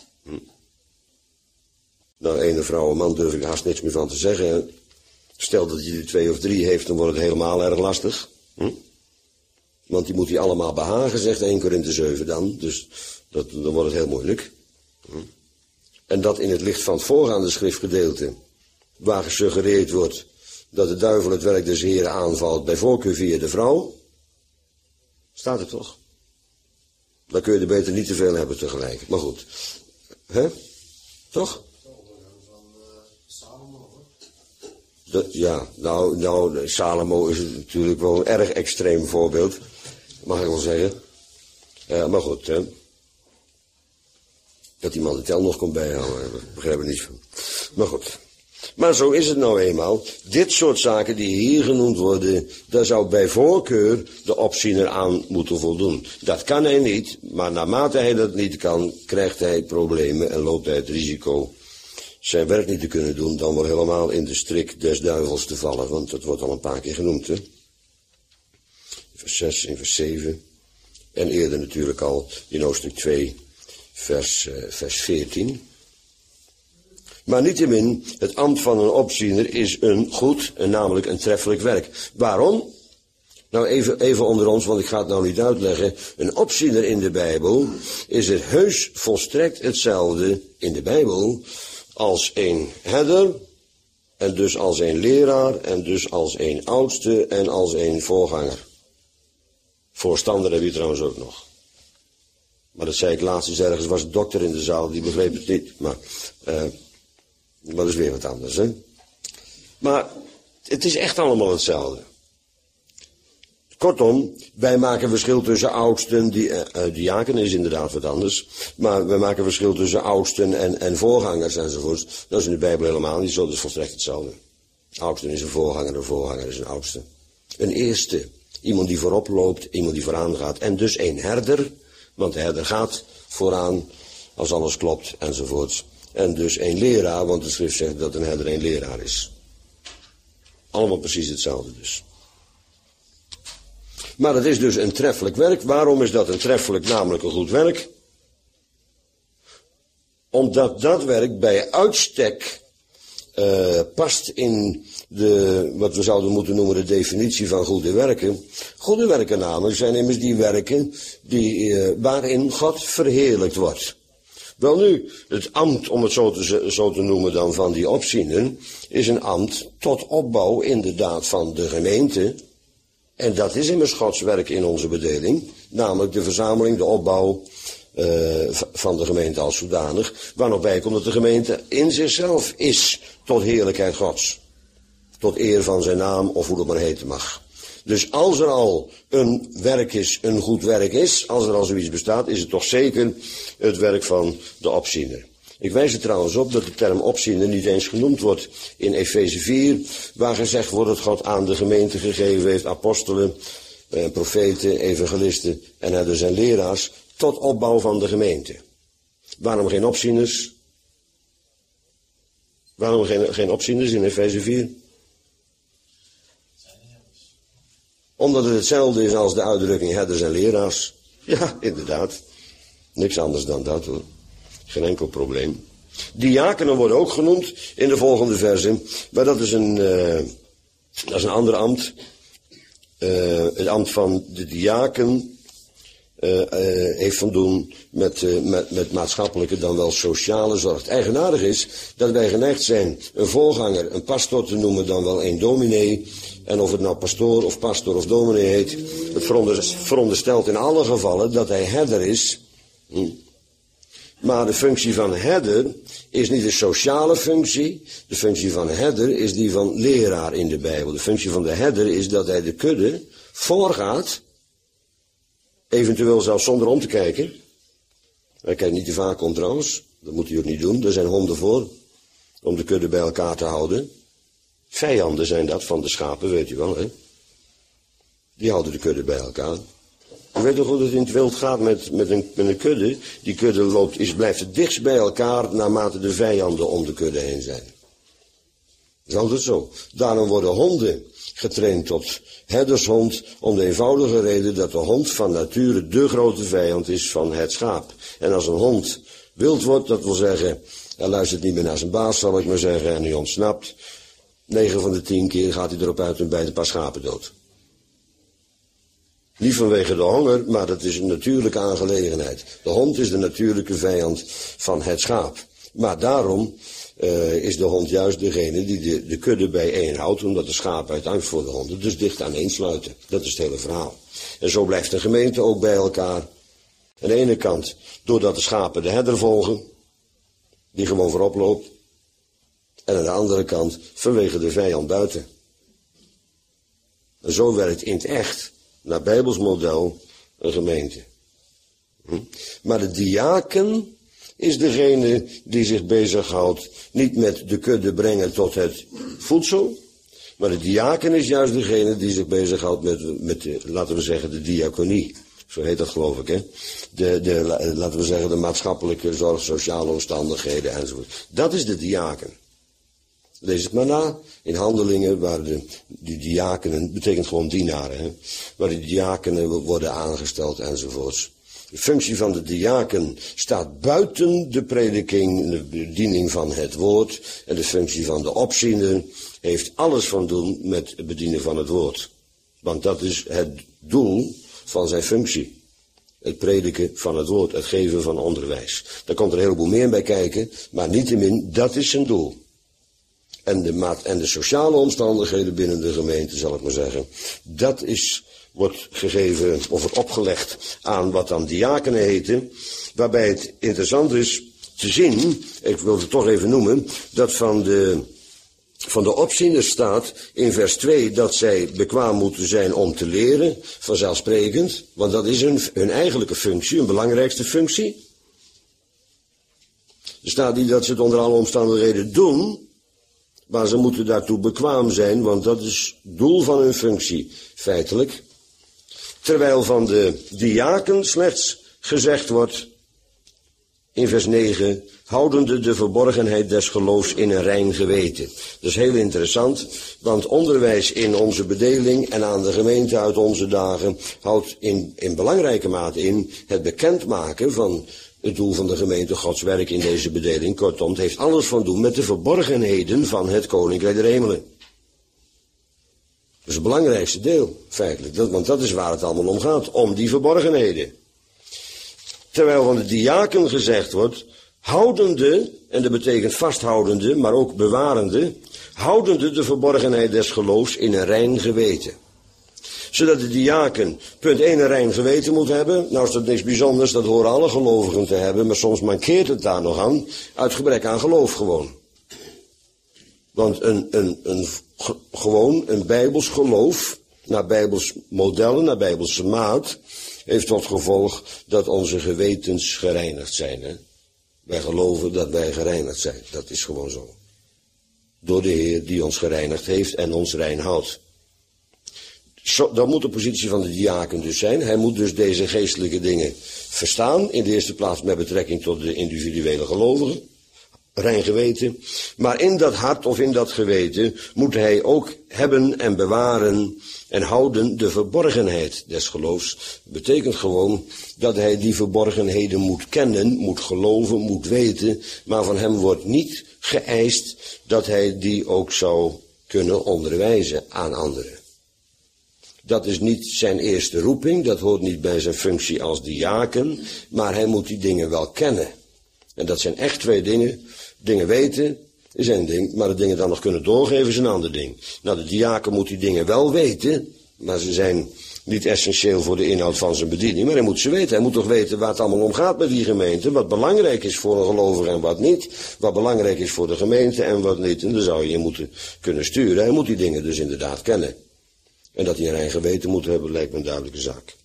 Nou, ene vrouw en man durf ik haast niks meer van te zeggen. Stel dat je er 2 of 3 heeft, dan wordt het helemaal erg lastig. Want die moet hij allemaal behagen, zegt 1 Korinthe 7 dan. Dus dan wordt het heel moeilijk. En dat in het licht van het voorgaande schriftgedeelte, waar gesuggereerd wordt dat de duivel het werk des Heren aanvalt, bij voorkeur via de vrouw, staat er toch? Dan kun je er beter niet te veel hebben tegelijk. Maar goed. Hè? Toch? Ja, nou, Salomo is natuurlijk wel een erg extreem voorbeeld, mag ik wel zeggen. Maar goed, hè. Dat die man de tel nog komt bijhouden, daar begrijp ik niet van. Maar goed. Maar zo is het nou eenmaal. Dit soort zaken die hier genoemd worden, daar zou bij voorkeur de opziener aan moeten voldoen. Dat kan hij niet, maar naarmate hij dat niet kan, krijgt hij problemen en loopt hij het risico zijn werk niet te kunnen doen, dan wel helemaal in de strik des duivels te vallen. Want dat wordt al een paar keer genoemd, hè. In vers 6, in vers 7. En eerder natuurlijk al in hoofdstuk 2, vers 14. Maar niettemin, het ambt van een opziener is een goed, en namelijk een treffelijk werk. Waarom? Nou, even onder ons, want ik ga het nou niet uitleggen. Een opziener in de Bijbel is het heus volstrekt hetzelfde in de Bijbel als een herder, en dus als een leraar, en dus als een oudste en als een voorganger. Voorstander heb je trouwens ook nog. Maar dat zei ik laatst eens ergens, was een dokter in de zaal, die begreep het niet. Maar dat is weer wat anders, hè. Maar het is echt allemaal hetzelfde. Kortom, wij maken verschil tussen oudsten, diaken is inderdaad wat anders, maar wij maken verschil tussen oudsten en voorgangers enzovoorts. Dat is in de Bijbel helemaal niet zo, dat is volstrekt hetzelfde. Oudsten is een voorganger is een oudste. Een eerste, iemand die voorop loopt, iemand die vooraan gaat, en dus een herder, want de herder gaat vooraan als alles klopt enzovoorts. En dus een leraar, want de schrift zegt dat een herder een leraar is. Allemaal precies hetzelfde dus. Maar het is dus een treffelijk werk. Waarom is dat een treffelijk, namelijk een goed werk? Omdat dat werk bij uitstek past in wat we zouden moeten noemen de definitie van goede werken. Goede werken namelijk zijn immers die werken waarin God verheerlijkt wordt. Welnu, het ambt, om het zo te noemen dan, van die opzienen, is een ambt tot opbouw inderdaad van de gemeente. En dat is immers Gods werk in onze bedeling, namelijk de verzameling, de opbouw van de gemeente als zodanig, waar nog bij komt dat de gemeente in zichzelf is tot heerlijkheid Gods. Tot eer van zijn naam, of hoe dat maar heten mag. Dus als er al een werk is, een goed werk is, als er al zoiets bestaat, is het toch zeker het werk van de opziener. Ik wijs er trouwens op dat de term opziener niet eens genoemd wordt in Efeze 4, waar gezegd wordt dat God aan de gemeente gegeven heeft apostelen, profeten, evangelisten en herders en leraars tot opbouw van de gemeente. Waarom geen opzieners? Waarom geen opzieners in Efeze 4? Omdat het hetzelfde is als de uitdrukking herders en leraars. Ja, inderdaad. Niks anders dan dat hoor. Geen enkel probleem. Diakenen worden ook genoemd in de volgende versen. Maar dat is een ander ambt. Het ambt van de diaken heeft van doen met maatschappelijke dan wel sociale zorg. Het eigenaardig is dat wij geneigd zijn een voorganger, een pastor te noemen dan wel een dominee. En of het nou pastoor of dominee heet, het veronderstelt in alle gevallen dat hij herder is. Maar de functie van herder is niet een sociale functie. De functie van herder is die van leraar in de Bijbel. De functie van de herder is dat hij de kudde voorgaat. Eventueel zelfs zonder om te kijken. Hij kijkt niet te vaak om trouwens. Dat moet hij ook niet doen. Er zijn honden voor. Om de kudde bij elkaar te houden. Vijanden zijn dat van de schapen, weet u wel. Hè? Die houden de kudde bij elkaar. U weet toch hoe het in het wild gaat met een kudde. Die kudde blijft het dichtst bij elkaar naarmate de vijanden om de kudde heen zijn. Dat is altijd zo. Daarom worden honden getraind tot herdershond om de eenvoudige reden dat de hond van nature de grote vijand is van het schaap. En als een hond wild wordt, dat wil zeggen, hij luistert niet meer naar zijn baas, zal ik maar zeggen, en hij ontsnapt. 9 van de 10 keer gaat hij erop uit en bijt een paar schapen dood. Niet vanwege de honger, maar dat is een natuurlijke aangelegenheid. De hond is de natuurlijke vijand van het schaap. Maar daarom is de hond juist degene die de kudde bijeenhoudt, omdat de schapen uit angst voor de honden dus dicht aaneensluiten. Dat is het hele verhaal. En zo blijft de gemeente ook bij elkaar. Aan de ene kant, doordat de schapen de herder volgen, die gewoon voorop loopt. En aan de andere kant, vanwege de vijand buiten. En zo werkt in het echt, naar Bijbels model, een gemeente. Maar de diaken is degene die zich bezighoudt niet met de kudde brengen tot het voedsel. Maar de diaken is juist degene die zich bezighoudt met laten we zeggen, de diaconie. Zo heet dat geloof ik, hè. Laten we zeggen, de maatschappelijke zorg, sociale omstandigheden enzovoort. Dat is de diaken. Lees het maar na, in Handelingen, waar die diakenen, betekent gewoon dienaren, hè, waar die diakenen worden aangesteld enzovoorts. De functie van de diaken staat buiten de prediking, de bediening van het woord. En de functie van de opziener heeft alles van doen met het bedienen van het woord. Want dat is het doel van zijn functie. Het prediken van het woord, het geven van onderwijs. Daar komt er een heleboel meer bij kijken, maar niettemin, dat is zijn doel. En de sociale omstandigheden binnen de gemeente, zal ik maar zeggen, dat wordt gegeven, of wordt opgelegd aan wat dan diakenen heten, waarbij het interessant is te zien, ik wil het toch even noemen, dat van de opzieners staat in vers 2 dat zij bekwaam moeten zijn om te leren, vanzelfsprekend, want dat is hun eigenlijke functie, hun belangrijkste functie. Er staat niet dat ze het onder alle omstandigheden doen, maar ze moeten daartoe bekwaam zijn, want dat is het doel van hun functie, feitelijk. Terwijl van de diaken slechts gezegd wordt, in vers 9, houdende de verborgenheid des geloofs in een rein geweten. Dat is heel interessant, want onderwijs in onze bedeling en aan de gemeente uit onze dagen houdt in belangrijke mate in het bekendmaken van het doel van de gemeente, Gods werk in deze bedeling. Kortom, het heeft alles van doen met de verborgenheden van het Koninkrijk der Hemelen. Dat is het belangrijkste deel, feitelijk, want dat is waar het allemaal om gaat, om die verborgenheden. Terwijl van de diaken gezegd wordt, houdende, en dat betekent vasthoudende, maar ook bewarende, houdende de verborgenheid des geloofs in een rein geweten. Zodat de diaken, punt 1, een rein geweten moet hebben. Nou is dat niks bijzonders, dat horen alle gelovigen te hebben, maar soms mankeert het daar nog aan, uit gebrek aan geloof gewoon. Want een bijbels geloof, naar bijbels modellen, naar bijbelse maat, heeft tot gevolg dat onze gewetens gereinigd zijn. Hè? Wij geloven dat wij gereinigd zijn. Dat is gewoon zo. Door de Heer die ons gereinigd heeft en ons rein houdt. Dat moet de positie van de diaken dus zijn. Hij moet dus deze geestelijke dingen verstaan. In de eerste plaats met betrekking tot de individuele gelovigen. Rein geweten. Maar in dat hart of in dat geweten moet hij ook hebben en bewaren en houden de verborgenheid des geloofs. Betekent gewoon dat hij die verborgenheden moet kennen, moet geloven, moet weten. Maar van hem wordt niet geëist dat hij die ook zou kunnen onderwijzen aan anderen. Dat is niet zijn eerste roeping, dat hoort niet bij zijn functie als diaken. Maar hij moet die dingen wel kennen. En dat zijn echt twee dingen. Dingen weten is één ding, maar de dingen dan nog kunnen doorgeven is een ander ding. Nou, de diaken moet die dingen wel weten, maar ze zijn niet essentieel voor de inhoud van zijn bediening. Maar hij moet ze weten. Hij moet toch weten waar het allemaal om gaat met die gemeente. Wat belangrijk is voor een gelovige en wat niet. Wat belangrijk is voor de gemeente en wat niet. En daar zou je moeten kunnen sturen. Hij moet die dingen dus inderdaad kennen. En dat hij een rein geweten moet hebben, lijkt me een duidelijke zaak.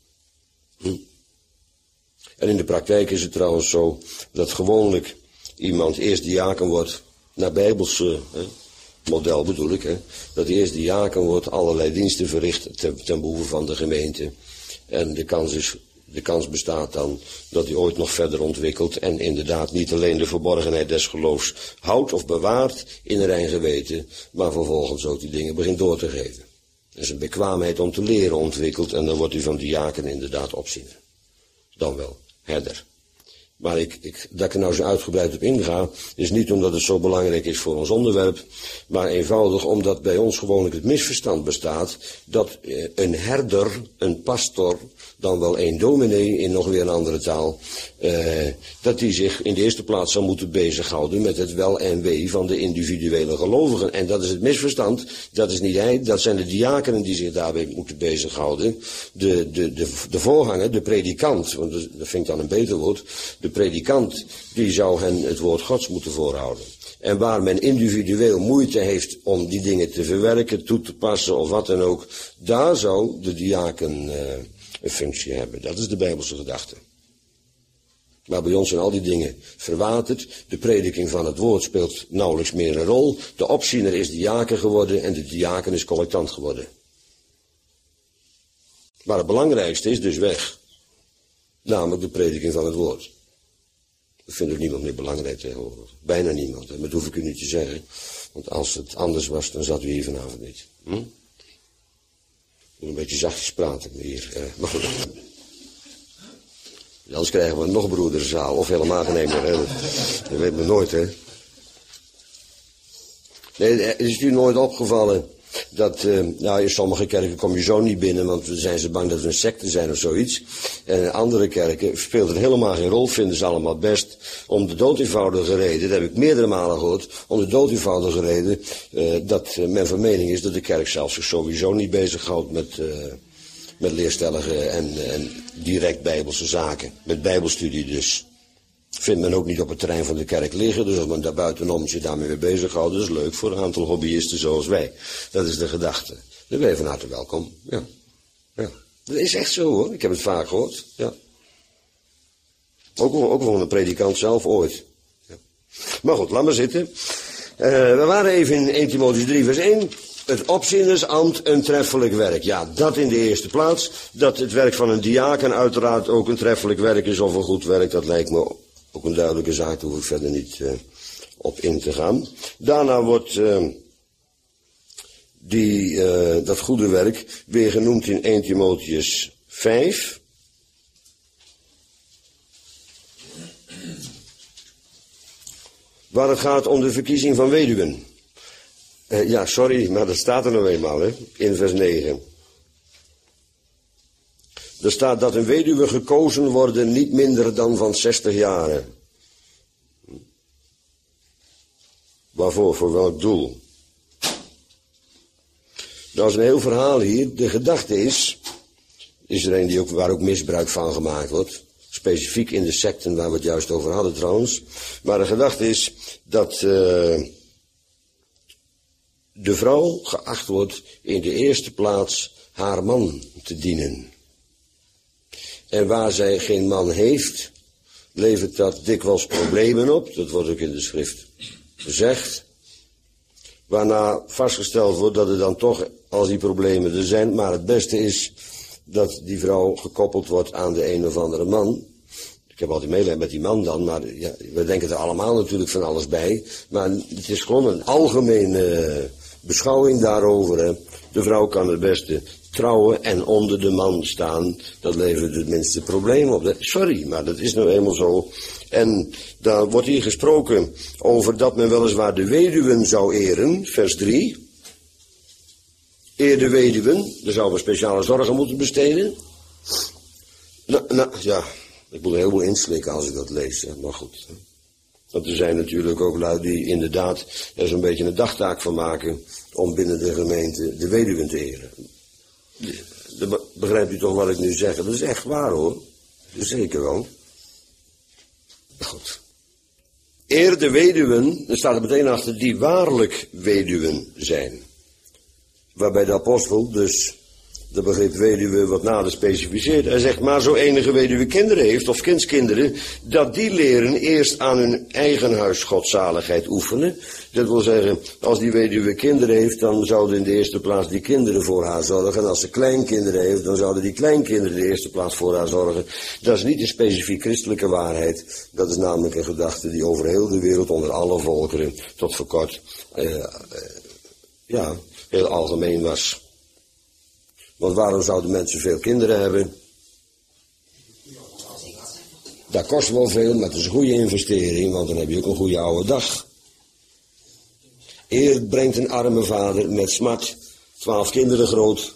En in de praktijk is het trouwens zo dat gewoonlijk iemand eerst diaken wordt, naar bijbelse model bedoel ik, dat hij eerst diaken wordt, allerlei diensten verricht ten behoeve van de gemeente. En de kans bestaat dan dat hij ooit nog verder ontwikkelt en inderdaad niet alleen de verborgenheid des geloofs houdt of bewaart in een rein geweten, maar vervolgens ook die dingen begint door te geven. En zijn bekwaamheid om te leren ontwikkelt en dan wordt hij van diaken inderdaad opziener. Dan wel herder. Maar dat ik er nou zo uitgebreid op inga, is niet omdat het zo belangrijk is voor ons onderwerp, maar eenvoudig omdat bij ons gewoonlijk het misverstand bestaat dat een herder, een pastor, dan wel een dominee in nog weer een andere taal, dat die zich in de eerste plaats zou moeten bezighouden met het wel en wee van de individuele gelovigen. En dat is het misverstand, dat is niet hij, dat zijn de diakenen die zich daarbij moeten bezighouden. De voorganger, de predikant, want dat vind ik dan een beter woord, de predikant, die zou hen het woord Gods moeten voorhouden. En waar men individueel moeite heeft om die dingen te verwerken, toe te passen of wat dan ook, daar zou de diaken een functie hebben. Dat is de Bijbelse gedachte. Maar bij ons zijn al die dingen verwaterd. De prediking van het woord speelt nauwelijks meer een rol. De opziener is diaken geworden en de diaken is collectant geworden. Maar het belangrijkste is dus weg. Namelijk de prediking van het woord. Dat vindt ook niemand meer belangrijk tegenwoordig. Bijna niemand. Maar dat hoef ik u niet te zeggen. Want als het anders was, dan zat u hier vanavond niet. Ik moet een beetje zachtjes praten hier. Anders krijgen we nog broederzaal. Of helemaal geen meer. Hè. Dat weet men nooit, hè. Nee, is het u nooit opgevallen dat, nou, in sommige kerken kom je zo niet binnen, want dan zijn ze bang dat we een secte zijn of zoiets. En in andere kerken speelt het helemaal geen rol, vinden ze allemaal best, om de dood eenvoudige reden, dat heb ik meerdere malen gehoord, om de dood eenvoudige reden, dat men van mening is dat de kerk zelfs zich sowieso niet bezighoudt met leerstellige en direct bijbelse zaken, met bijbelstudie dus. Vindt men ook niet op het terrein van de kerk liggen, dus als men daar buitenom zich daarmee mee bezighoudt, dat is leuk voor een aantal hobbyisten zoals wij. Dat is de gedachte. Dan ben je van harte welkom, ja. Ja. Dat is echt zo hoor, ik heb het vaak gehoord, ja. Ook van de predikant zelf ooit. Ja. Maar goed, laat maar zitten. We waren even in 1 Timotheüs 3 vers 1. Het opzienersambt een treffelijk werk. Ja, dat in de eerste plaats. Dat het werk van een diaken uiteraard ook een treffelijk werk is of een goed werk, dat lijkt me ook een duidelijke zaak, daar hoef ik verder niet op in te gaan. Daarna wordt dat goede werk weer genoemd in 1 Timotheüs 5. Waar het gaat om de verkiezing van weduwen. Ja, sorry, maar dat staat er nou eenmaal, hè, in vers 9. Er staat dat een weduwe gekozen worden niet minder dan van 60 jaren. Waarvoor? Voor welk doel? Dat is een heel verhaal hier. De gedachte is er een waar ook misbruik van gemaakt wordt. Specifiek in de secten waar we het juist over hadden trouwens. Maar de gedachte is dat de vrouw geacht wordt in de eerste plaats haar man te dienen. En waar zij geen man heeft, levert dat dikwijls problemen op. Dat wordt ook in de schrift gezegd. Waarna vastgesteld wordt dat er dan toch, als die problemen er zijn, maar het beste is dat die vrouw gekoppeld wordt aan de een of andere man. Ik heb altijd meelijden met die man dan, maar ja, we denken er allemaal natuurlijk van alles bij. Maar het is gewoon een algemene beschouwing daarover. Hè. De vrouw kan het beste trouwen en onder de man staan. Dat levert het minste probleem op. Sorry, maar dat is nou eenmaal zo. En daar wordt hier gesproken over dat men weliswaar de weduwen zou eren, vers 3. Eer de weduwen, daar zouden we speciale zorgen moeten besteden. Nou, ja, ik moet er heel veel inslikken als ik dat lees, hè. Maar goed. Hè. Want er zijn natuurlijk ook lui die inderdaad er zo'n beetje een dagtaak van maken om binnen de gemeente de weduwen te eren. Begrijpt u toch wat ik nu zeg? Dat is echt waar hoor. Zeker wel. Goed. Eer de weduwen, er staat er meteen achter, die waarlijk weduwen zijn. Waarbij de apostel dus de begrip weduwe wat nader specificeert. Hij zegt, maar zo enige weduwe kinderen heeft, of kindskinderen, dat die leren eerst aan hun eigen huis godzaligheid oefenen. Dat wil zeggen, als die weduwe kinderen heeft, dan zouden in de eerste plaats die kinderen voor haar zorgen. En als ze kleinkinderen heeft, dan zouden die kleinkinderen in de eerste plaats voor haar zorgen. Dat is niet een specifiek christelijke waarheid. Dat is namelijk een gedachte die over heel de wereld, onder alle volkeren, tot voor kort, heel algemeen was. Want waarom zouden mensen veel kinderen hebben? Dat kost wel veel, maar het is een goede investering, want dan heb je ook een goede oude dag. Eer brengt een arme vader met smart 12 kinderen groot.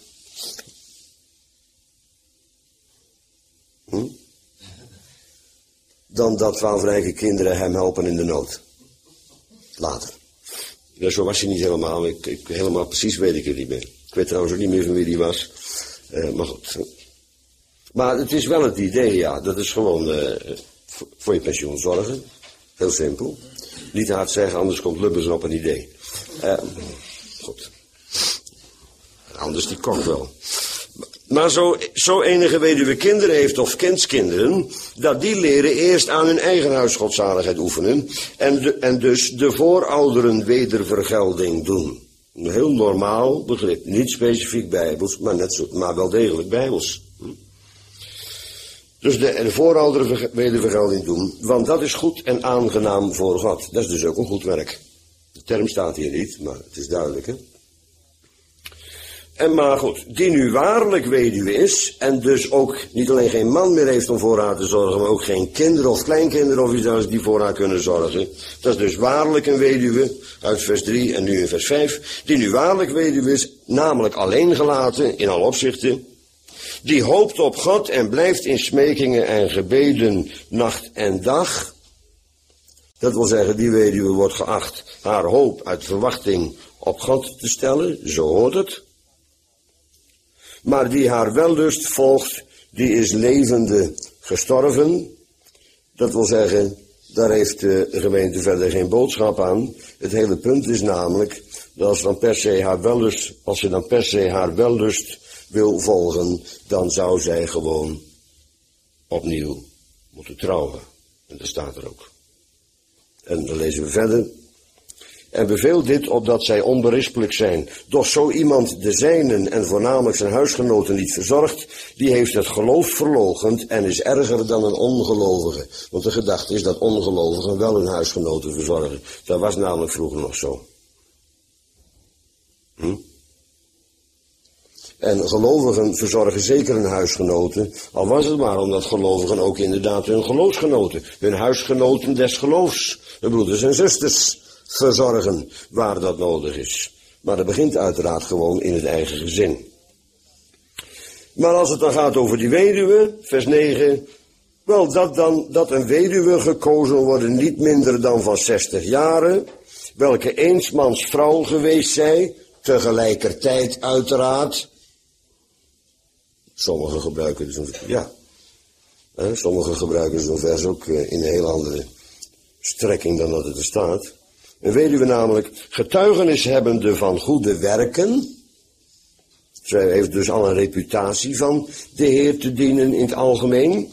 Dan dat 12 rijke kinderen hem helpen in de nood. Later. Dus zo was hij niet helemaal, helemaal precies weet ik het niet meer. Ik weet trouwens ook niet meer van wie die was. Maar goed. Maar het is wel het idee, ja. Dat is gewoon voor je pensioen zorgen. Heel simpel. Niet te hard zeggen, anders komt Lubbers op een idee. Goed. Anders die kok wel. Maar zo enige weduwe kinderen heeft of kindskinderen, dat die leren eerst aan hun eigen huis godzaligheid oefenen. En dus de voorouderen wedervergelding doen. Een heel normaal begrip. Niet specifiek bijbels, maar wel degelijk bijbels. Dus de voorouderen wedervergelding doen. Want dat is goed en aangenaam voor God. Dat is dus ook een goed werk. De term staat hier niet, maar het is duidelijk. Hè? En maar goed, die nu waarlijk weduwe is, en dus ook niet alleen geen man meer heeft om voor haar te zorgen, maar ook geen kinderen of kleinkinderen of iets anders die voor haar kunnen zorgen. Dat is dus waarlijk een weduwe, uit vers 3 en nu in vers 5, die nu waarlijk weduwe is, namelijk alleen gelaten in alle opzichten, die hoopt op God en blijft in smekingen en gebeden nacht en dag. Dat wil zeggen, die weduwe wordt geacht haar hoop uit verwachting op God te stellen, zo hoort het. Maar die haar wellust volgt, die is levende gestorven. Dat wil zeggen, daar heeft de gemeente verder geen boodschap aan. Het hele punt is namelijk, dat als ze dan per se haar wellust wil volgen, dan zou zij gewoon opnieuw moeten trouwen. En dat staat er ook. En dan lezen we verder. En beveelt dit opdat zij onberispelijk zijn. Doch zo iemand de zijnen en voornamelijk zijn huisgenoten niet verzorgt, die heeft het geloof verloochend en is erger dan een ongelovige. Want de gedachte is dat ongelovigen wel hun huisgenoten verzorgen. Dat was namelijk vroeger nog zo. En gelovigen verzorgen zeker hun huisgenoten, al was het maar omdat gelovigen ook inderdaad hun geloofsgenoten, hun huisgenoten des geloofs, hun broeders en zusters, verzorgen waar dat nodig is. Maar dat begint uiteraard gewoon in het eigen gezin. Maar als het dan gaat over die weduwe, vers 9, wel dat een weduwe gekozen worden niet minder dan van 60 jaren, welke eensmans vrouw geweest zij, tegelijkertijd uiteraard. Sommigen gebruiken zo'n vers ook in een heel andere strekking dan dat het er staat. Een weduwe namelijk getuigenis hebbende van goede werken. Zij heeft dus al een reputatie van de Heer te dienen in het algemeen.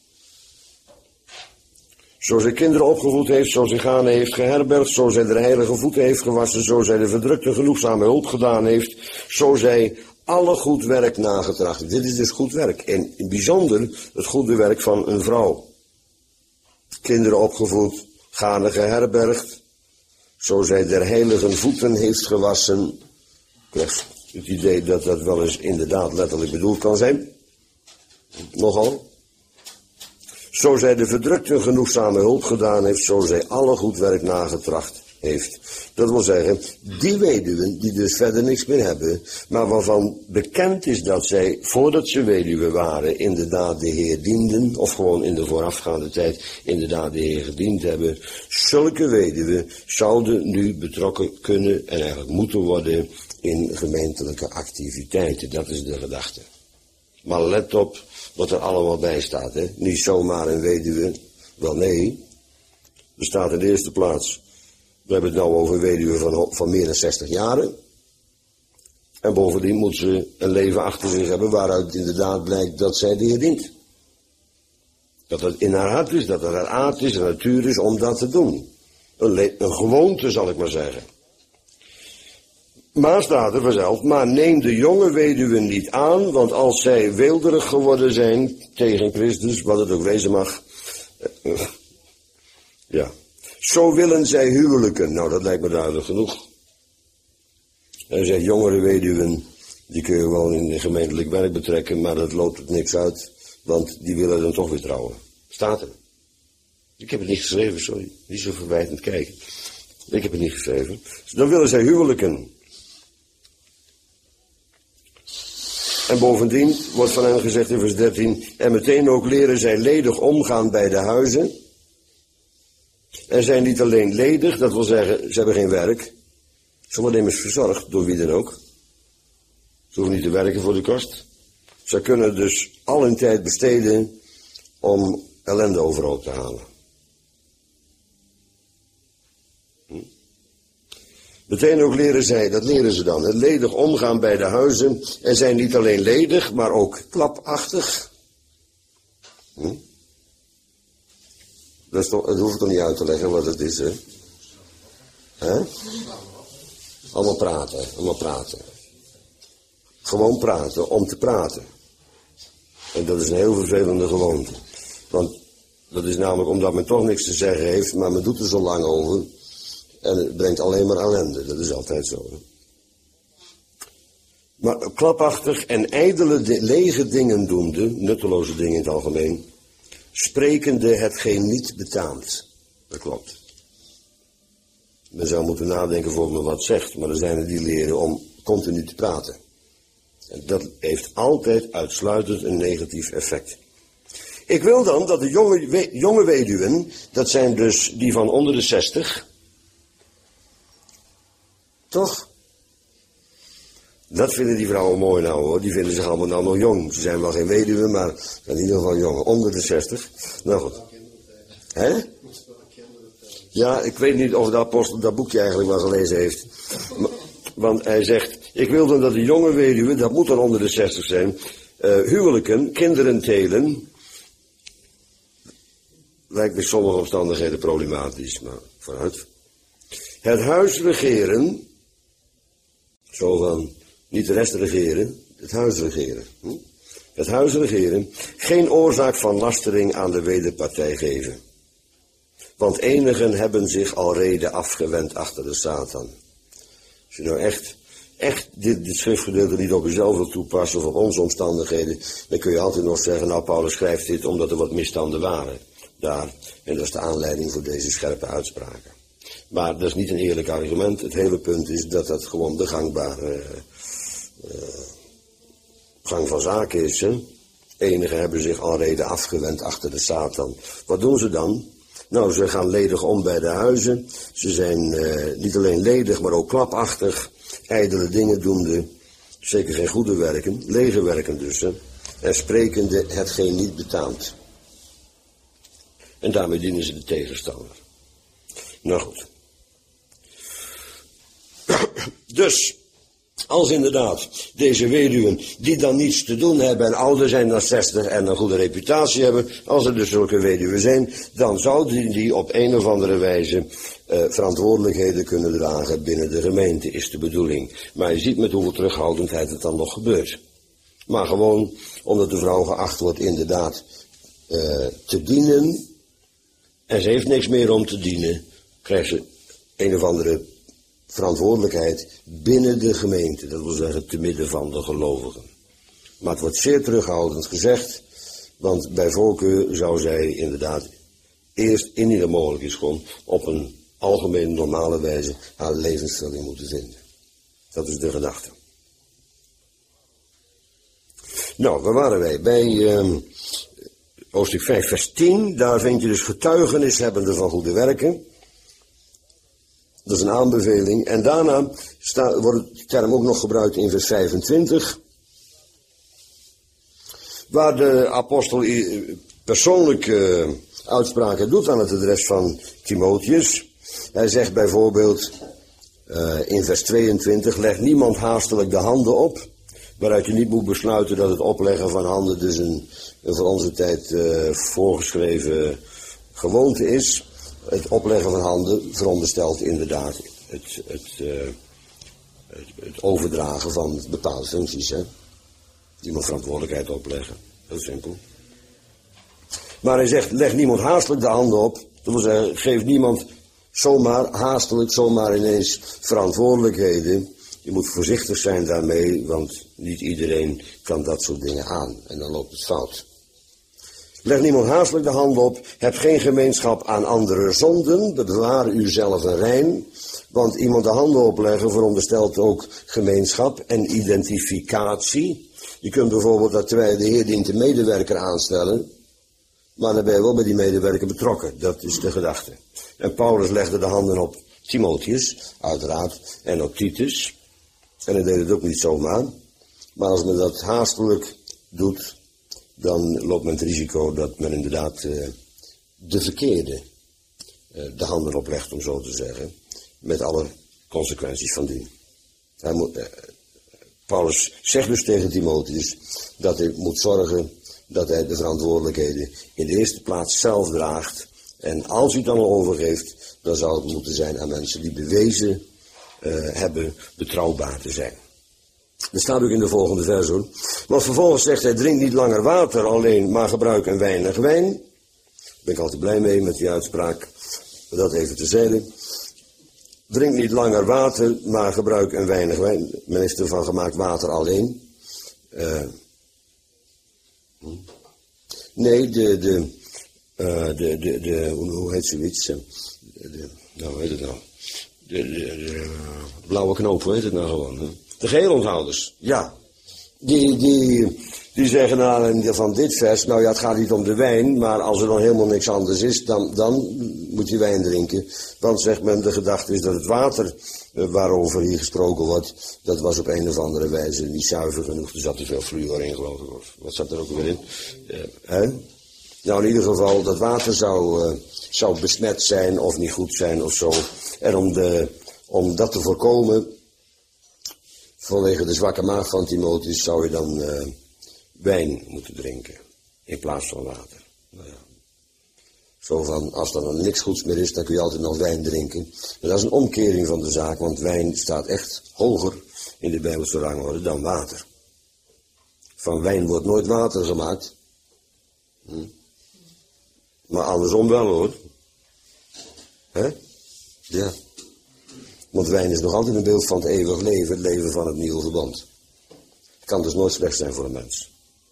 Zo zij kinderen opgevoed heeft, zo zij ganen heeft geherbergd, zo zij de heilige voeten heeft gewassen, zo zij de verdrukte genoegzame hulp gedaan heeft, zo zij alle goed werk nagetracht heeft. Dit is dus goed werk. En in het bijzonder het goede werk van een vrouw. Kinderen opgevoed, ganen geherbergd, zo zij der heiligen voeten heeft gewassen. Ik krijg het idee dat dat wel eens inderdaad letterlijk bedoeld kan zijn. Nogal. Zo zij de verdrukte genoegzame hulp gedaan heeft, zo zij alle goed werk nagetracht heeft. Dat wil zeggen, die weduwen die dus verder niks meer hebben, maar waarvan bekend is dat zij, voordat ze weduwe waren, inderdaad de Heer dienden, of gewoon in de voorafgaande tijd inderdaad de Heer gediend hebben, zulke weduwen zouden nu betrokken kunnen en eigenlijk moeten worden in gemeentelijke activiteiten. Dat is de gedachte. Maar let op wat er allemaal bij staat, hè. Niet zomaar een weduwe. Wel nee. Er staat in de eerste plaats. We hebben het nou over een weduwe van meer dan 60 jaren. En bovendien moet ze een leven achter zich hebben waaruit inderdaad blijkt dat zij de Heer dient. Dat het in haar hart is, dat het haar aard is en natuur is om dat te doen. Een gewoonte zal ik maar zeggen. Maar staat er vanzelf, maar neem de jonge weduwen niet aan, want als zij weelderig geworden zijn tegen Christus, wat het ook wezen mag, zo willen zij huwelijken. Nou, dat lijkt me duidelijk genoeg. Hij zegt, jongere weduwen, die kun je wel in gemeentelijk werk betrekken, maar dat loopt op niks uit, want die willen dan toch weer trouwen. Staat er. Ik heb het niet geschreven, sorry. Niet zo verwijtend kijken. Ik heb het niet geschreven. Dan willen zij huwelijken. En bovendien wordt van hen gezegd in vers 13, en meteen ook leren zij ledig omgaan bij de huizen. En zijn niet alleen ledig, dat wil zeggen, ze hebben geen werk. Ze worden immers verzorgd, door wie dan ook. Ze hoeven niet te werken voor de kost. Ze kunnen dus al hun tijd besteden om ellende overhoop te halen. Meteen ook leren zij, dat leren ze dan, het ledig omgaan bij de huizen en zijn niet alleen ledig, maar ook klapachtig. Dat hoef ik toch niet uit te leggen wat het is, hè? Allemaal praten. Gewoon praten, om te praten. En dat is een heel vervelende gewoonte. Want dat is namelijk omdat men toch niks te zeggen heeft, maar men doet er zo lang over. En het brengt alleen maar ellende, dat is altijd zo. Hè? Maar klapachtig en ijdele lege dingen doende, nutteloze dingen in het algemeen, sprekende hetgeen niet betaamt. Dat klopt. Men zou moeten nadenken voor men wat zegt, maar er zijn er die leren om continu te praten. En dat heeft altijd uitsluitend een negatief effect. Ik wil dan dat de jonge weduwen, dat zijn dus die van onder de 60, toch? Dat vinden die vrouwen mooi nou hoor, die vinden zich allemaal nou nog jong. Ze zijn wel geen weduwen, maar in ieder geval jong, onder de 60. Nou goed. Hè? Ja, ik weet niet of de apostel dat boekje eigenlijk wel gelezen heeft. Want hij zegt, ik wil dan dat de jonge weduwen, dat moet dan onder de 60 zijn, huwelijken, kinderen telen. Lijkt bij sommige omstandigheden problematisch, maar vooruit. Het huis regeren, zo van, niet de rest regeren, het huis regeren. Het huis regeren, geen oorzaak van lastering aan de wederpartij geven. Want enigen hebben zich al reden afgewend achter de Satan. Als je nou echt dit schriftgedeelte niet op jezelf wil toepassen of op onze omstandigheden, dan kun je altijd nog zeggen, nou Paulus schrijft dit omdat er wat misstanden waren. Daar, en dat is de aanleiding voor deze scherpe uitspraken. Maar dat is niet een eerlijk argument. Het hele punt is dat dat gewoon de gangbare gang van zaken is. Hè? Enigen hebben zich al reden afgewend achter de Satan. Wat doen ze dan? Nou, ze gaan ledig om bij de huizen. Ze zijn niet alleen ledig, maar ook klapachtig. Ijdele dingen doende. Zeker geen goede werken. Lege werken dus. Hè? En sprekende hetgeen niet betaamt. En daarmee dienen ze de tegenstander. Nou goed. Dus, als inderdaad deze weduwen die dan niets te doen hebben en ouder zijn dan 60 en een goede reputatie hebben, als er dus zulke weduwen zijn, dan zouden die op een of andere wijze verantwoordelijkheden kunnen dragen binnen de gemeente, is de bedoeling. Maar je ziet met hoeveel terughoudendheid het dan nog gebeurt. Maar gewoon omdat de vrouw geacht wordt inderdaad te dienen, en ze heeft niks meer om te dienen, krijgt ze een of andere verantwoordelijkheid binnen de gemeente. Dat wil zeggen te midden van de gelovigen. Maar het wordt zeer terughoudend gezegd, want bij voorkeur zou zij inderdaad eerst indien het mogelijk is gewoon op een algemeen normale wijze haar levensvulling moeten vinden. Dat is de gedachte. Nou, waar waren wij? Bij hoofdstuk 5 vers 10, daar vind je dus getuigenis hebbende van goede werken. Dat is een aanbeveling. En daarna wordt de term ook nog gebruikt in vers 25. Waar de apostel persoonlijke uitspraken doet aan het adres van Timotheus. Hij zegt bijvoorbeeld in vers 22, leg niemand haastelijk de handen op. Waaruit je niet moet besluiten dat het opleggen van handen dus een voor onze tijd voorgeschreven gewoonte is. Het opleggen van handen veronderstelt inderdaad het overdragen van bepaalde functies. Hè? Die moet verantwoordelijkheid opleggen. Heel simpel. Maar hij zegt, leg niemand haastelijk de handen op. Dat wil zeggen, geef niemand zomaar haastelijk, zomaar ineens verantwoordelijkheden. Je moet voorzichtig zijn daarmee, want niet iedereen kan dat soort dingen aan. En dan loopt het fout. Leg niemand haastelijk de hand op, heb geen gemeenschap aan andere zonden, bewaar uzelf rein, want iemand de handen opleggen veronderstelt ook gemeenschap en identificatie. Je kunt bijvoorbeeld dat terwijl de Heer dient een medewerker aanstellen, maar dan ben je wel bij die medewerker betrokken, dat is de gedachte. En Paulus legde de handen op Timotheus, uiteraard, en op Titus, en hij deed het ook niet zomaar, maar als men dat haastelijk doet, dan loopt men het risico dat men inderdaad de verkeerde de handen oplegt, om zo te zeggen, met alle consequenties van dien. Paulus zegt dus tegen Timotheus dat hij moet zorgen dat hij de verantwoordelijkheden in de eerste plaats zelf draagt. En als hij het dan al overgeeft, dan zou het moeten zijn aan mensen die bewezen hebben betrouwbaar te zijn. Dat staat ook in de volgende vers hoor. Want vervolgens zegt hij, drink niet langer water alleen, maar gebruik een weinig wijn. Daar ben ik altijd blij mee met die uitspraak. Dat even terzijde. Drink niet langer water, maar gebruik een weinig wijn. Men is ervan gemaakt water alleen. Nee, hoe heet zoiets? Hoe heet het nou? De blauwe knoop, hoe heet het nou gewoon? Hè? De geheelonthouders, ja. Die zeggen nou, van dit vers, nou ja, het gaat niet om de wijn, maar als er dan helemaal niks anders is, dan moet je wijn drinken. Want, zegt men, de gedachte is dat het water waarover hier gesproken wordt, dat was op een of andere wijze niet zuiver genoeg. Er zat te veel fluor in, geloof ik. Of wat zat er ook weer in? Nou, in ieder geval, dat water zou besmet zijn of niet goed zijn of zo. En om dat te voorkomen, vanwege de zwakke maag van Timotheus, zou je dan wijn moeten drinken in plaats van water. Nou ja. Zo van, als er dan niks goeds meer is, dan kun je altijd nog wijn drinken. Maar dat is een omkering van de zaak, want wijn staat echt hoger in de Bijbelse rangorde dan water. Van wijn wordt nooit water gemaakt. Maar andersom wel, hoor. Hè? Ja. Want wijn is nog altijd een beeld van het eeuwig leven, het leven van het nieuwe verbond. Het kan dus nooit slecht zijn voor een mens.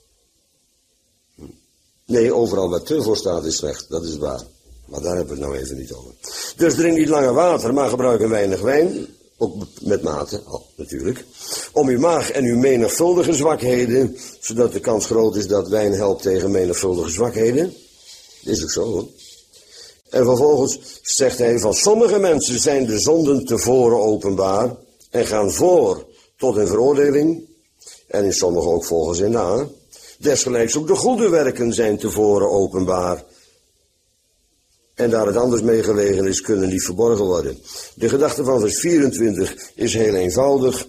Nee, overal waar te voor staat is slecht, dat is waar. Maar daar hebben we het nou even niet over. Dus drink niet langer water, maar gebruik een weinig wijn, ook met mate, natuurlijk, om uw maag en uw menigvuldige zwakheden, zodat de kans groot is dat wijn helpt tegen menigvuldige zwakheden. Dat is ook zo, hoor. En vervolgens zegt hij van sommige mensen zijn de zonden tevoren openbaar en gaan voor tot een veroordeling. En in sommigen ook volgen zij na. Desgelijks ook de goede werken zijn tevoren openbaar. En daar het anders mee gelegen is, kunnen niet verborgen worden. De gedachte van vers 24 is heel eenvoudig.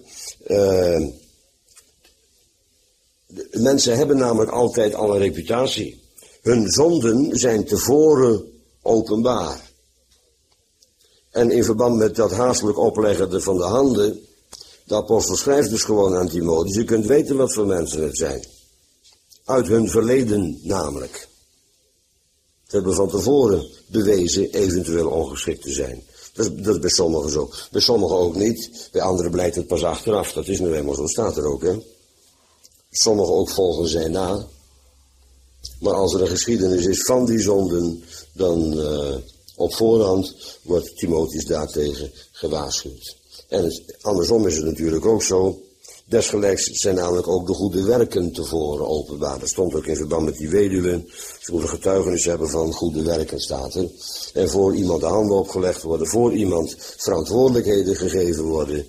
Mensen hebben namelijk altijd al een reputatie. Hun zonden zijn tevoren openbaar. En in verband met dat haastelijk opleggen van de handen, de apostel schrijft dus gewoon aan Timotheus, je kunt weten wat voor mensen het zijn. Uit hun verleden namelijk. Ze hebben van tevoren bewezen eventueel ongeschikt te zijn. Dat is bij sommigen zo. Bij sommigen ook niet. Bij anderen blijkt het pas achteraf. Dat is nu eenmaal zo, staat er ook, hè. Sommigen ook volgen zij na. Maar als er een geschiedenis is van die zonden, dan op voorhand wordt Timotheus daartegen gewaarschuwd. En andersom is het natuurlijk ook zo. Desgelijks zijn namelijk ook de goede werken tevoren openbaar. Dat stond ook in verband met die weduwe. Ze moeten getuigenis hebben van goede werken, staat er. En voor iemand de handen opgelegd worden, voor iemand verantwoordelijkheden gegeven worden,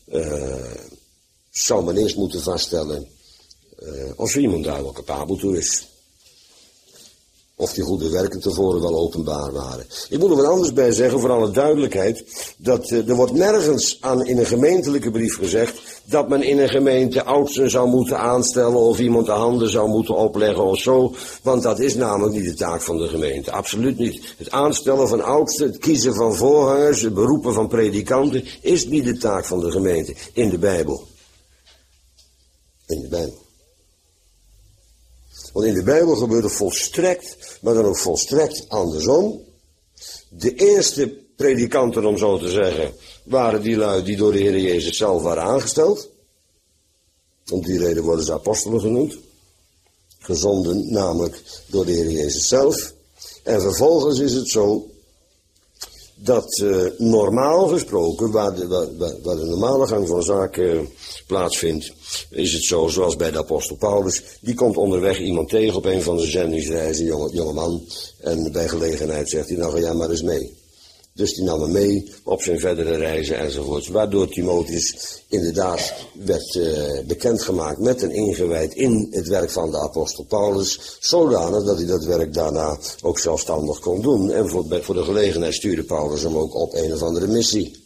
zou men eerst moeten vaststellen of iemand daar wel capabel toe is. Of die goede werken tevoren wel openbaar waren. Ik moet er wat anders bij zeggen, voor alle duidelijkheid, dat er wordt nergens in een gemeentelijke brief gezegd dat men in een gemeente oudsten zou moeten aanstellen of iemand de handen zou moeten opleggen of zo, want dat is namelijk niet de taak van de gemeente. Absoluut niet. Het aanstellen van oudsten, het kiezen van voorgangers, het beroepen van predikanten is niet de taak van de gemeente in de Bijbel. In de Bijbel. Want in de Bijbel gebeurt het volstrekt, maar dan ook volstrekt andersom. De eerste predikanten, om zo te zeggen, waren die lui die door de Heer Jezus zelf waren aangesteld. Om die reden worden ze apostelen genoemd. Gezonden namelijk door de Heer Jezus zelf. En vervolgens is het zo dat normaal gesproken, waar de normale gang van zaken plaatsvindt, is het zo, zoals bij de apostel Paulus, die komt onderweg iemand tegen op een van de zendingsreizen, jonge man, en bij gelegenheid zegt hij, nou ga jij maar eens mee. Dus die nam hem mee op zijn verdere reizen enzovoorts, waardoor Timotheus inderdaad werd bekendgemaakt met en ingewijd in het werk van de apostel Paulus, zodanig dat hij dat werk daarna ook zelfstandig kon doen. En voor de gelegenheid stuurde Paulus hem ook op een of andere missie.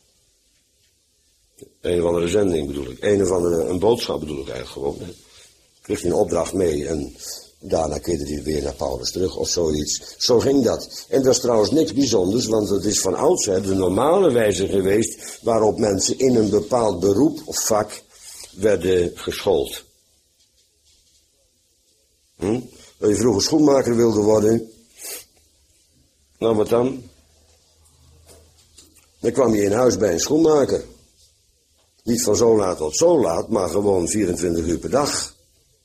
Een of andere zending bedoel ik. Een boodschap bedoel ik eigenlijk gewoon. Kreeg hij een opdracht mee en daarna keerde hij weer naar Paulus terug of zoiets. Zo ging dat. En dat is trouwens niks bijzonders, want het is van oudsher de normale wijze geweest waarop mensen in een bepaald beroep of vak werden geschoold. Dat je vroeger schoenmaker wilde worden. Nou, wat dan? Dan kwam je in huis bij een schoenmaker. Niet van zo laat tot zo laat, maar gewoon 24 uur per dag.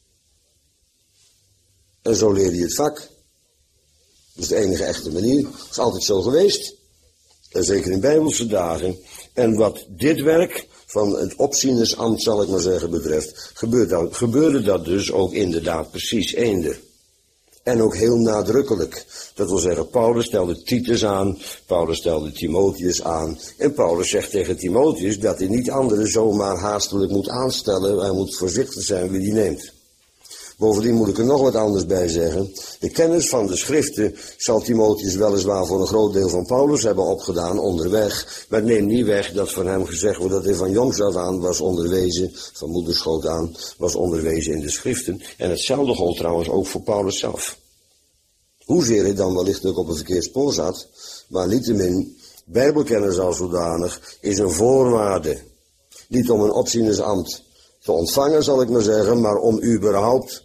En zo leerde je het vak. Dat is de enige echte manier. Dat is altijd zo geweest. En zeker in bijbelse dagen. En wat dit werk van het opzienersambt, zal ik maar zeggen, betreft, gebeurde dat dus ook inderdaad precies eender. En ook heel nadrukkelijk. Dat wil zeggen, Paulus stelde Titus aan, Paulus stelde Timotheus aan. En Paulus zegt tegen Timotheus dat hij niet anderen zomaar haastelijk moet aanstellen. Hij moet voorzichtig zijn wie hij neemt. Bovendien moet ik er nog wat anders bij zeggen. De kennis van de schriften zal Timotheus weliswaar voor een groot deel van Paulus hebben opgedaan onderweg. Maar het neemt niet weg dat van hem gezegd wordt dat hij van jongs af aan was onderwezen, van moederschoot aan, was onderwezen in de schriften. En hetzelfde gold trouwens ook voor Paulus zelf. Hoezeer hij dan wellicht ook op een verkeerd spoor zat, maar niettemin, bijbelkennis als zodanig is een voorwaarde. Niet om een opzienersambt te ontvangen, zal ik maar zeggen, maar om überhaupt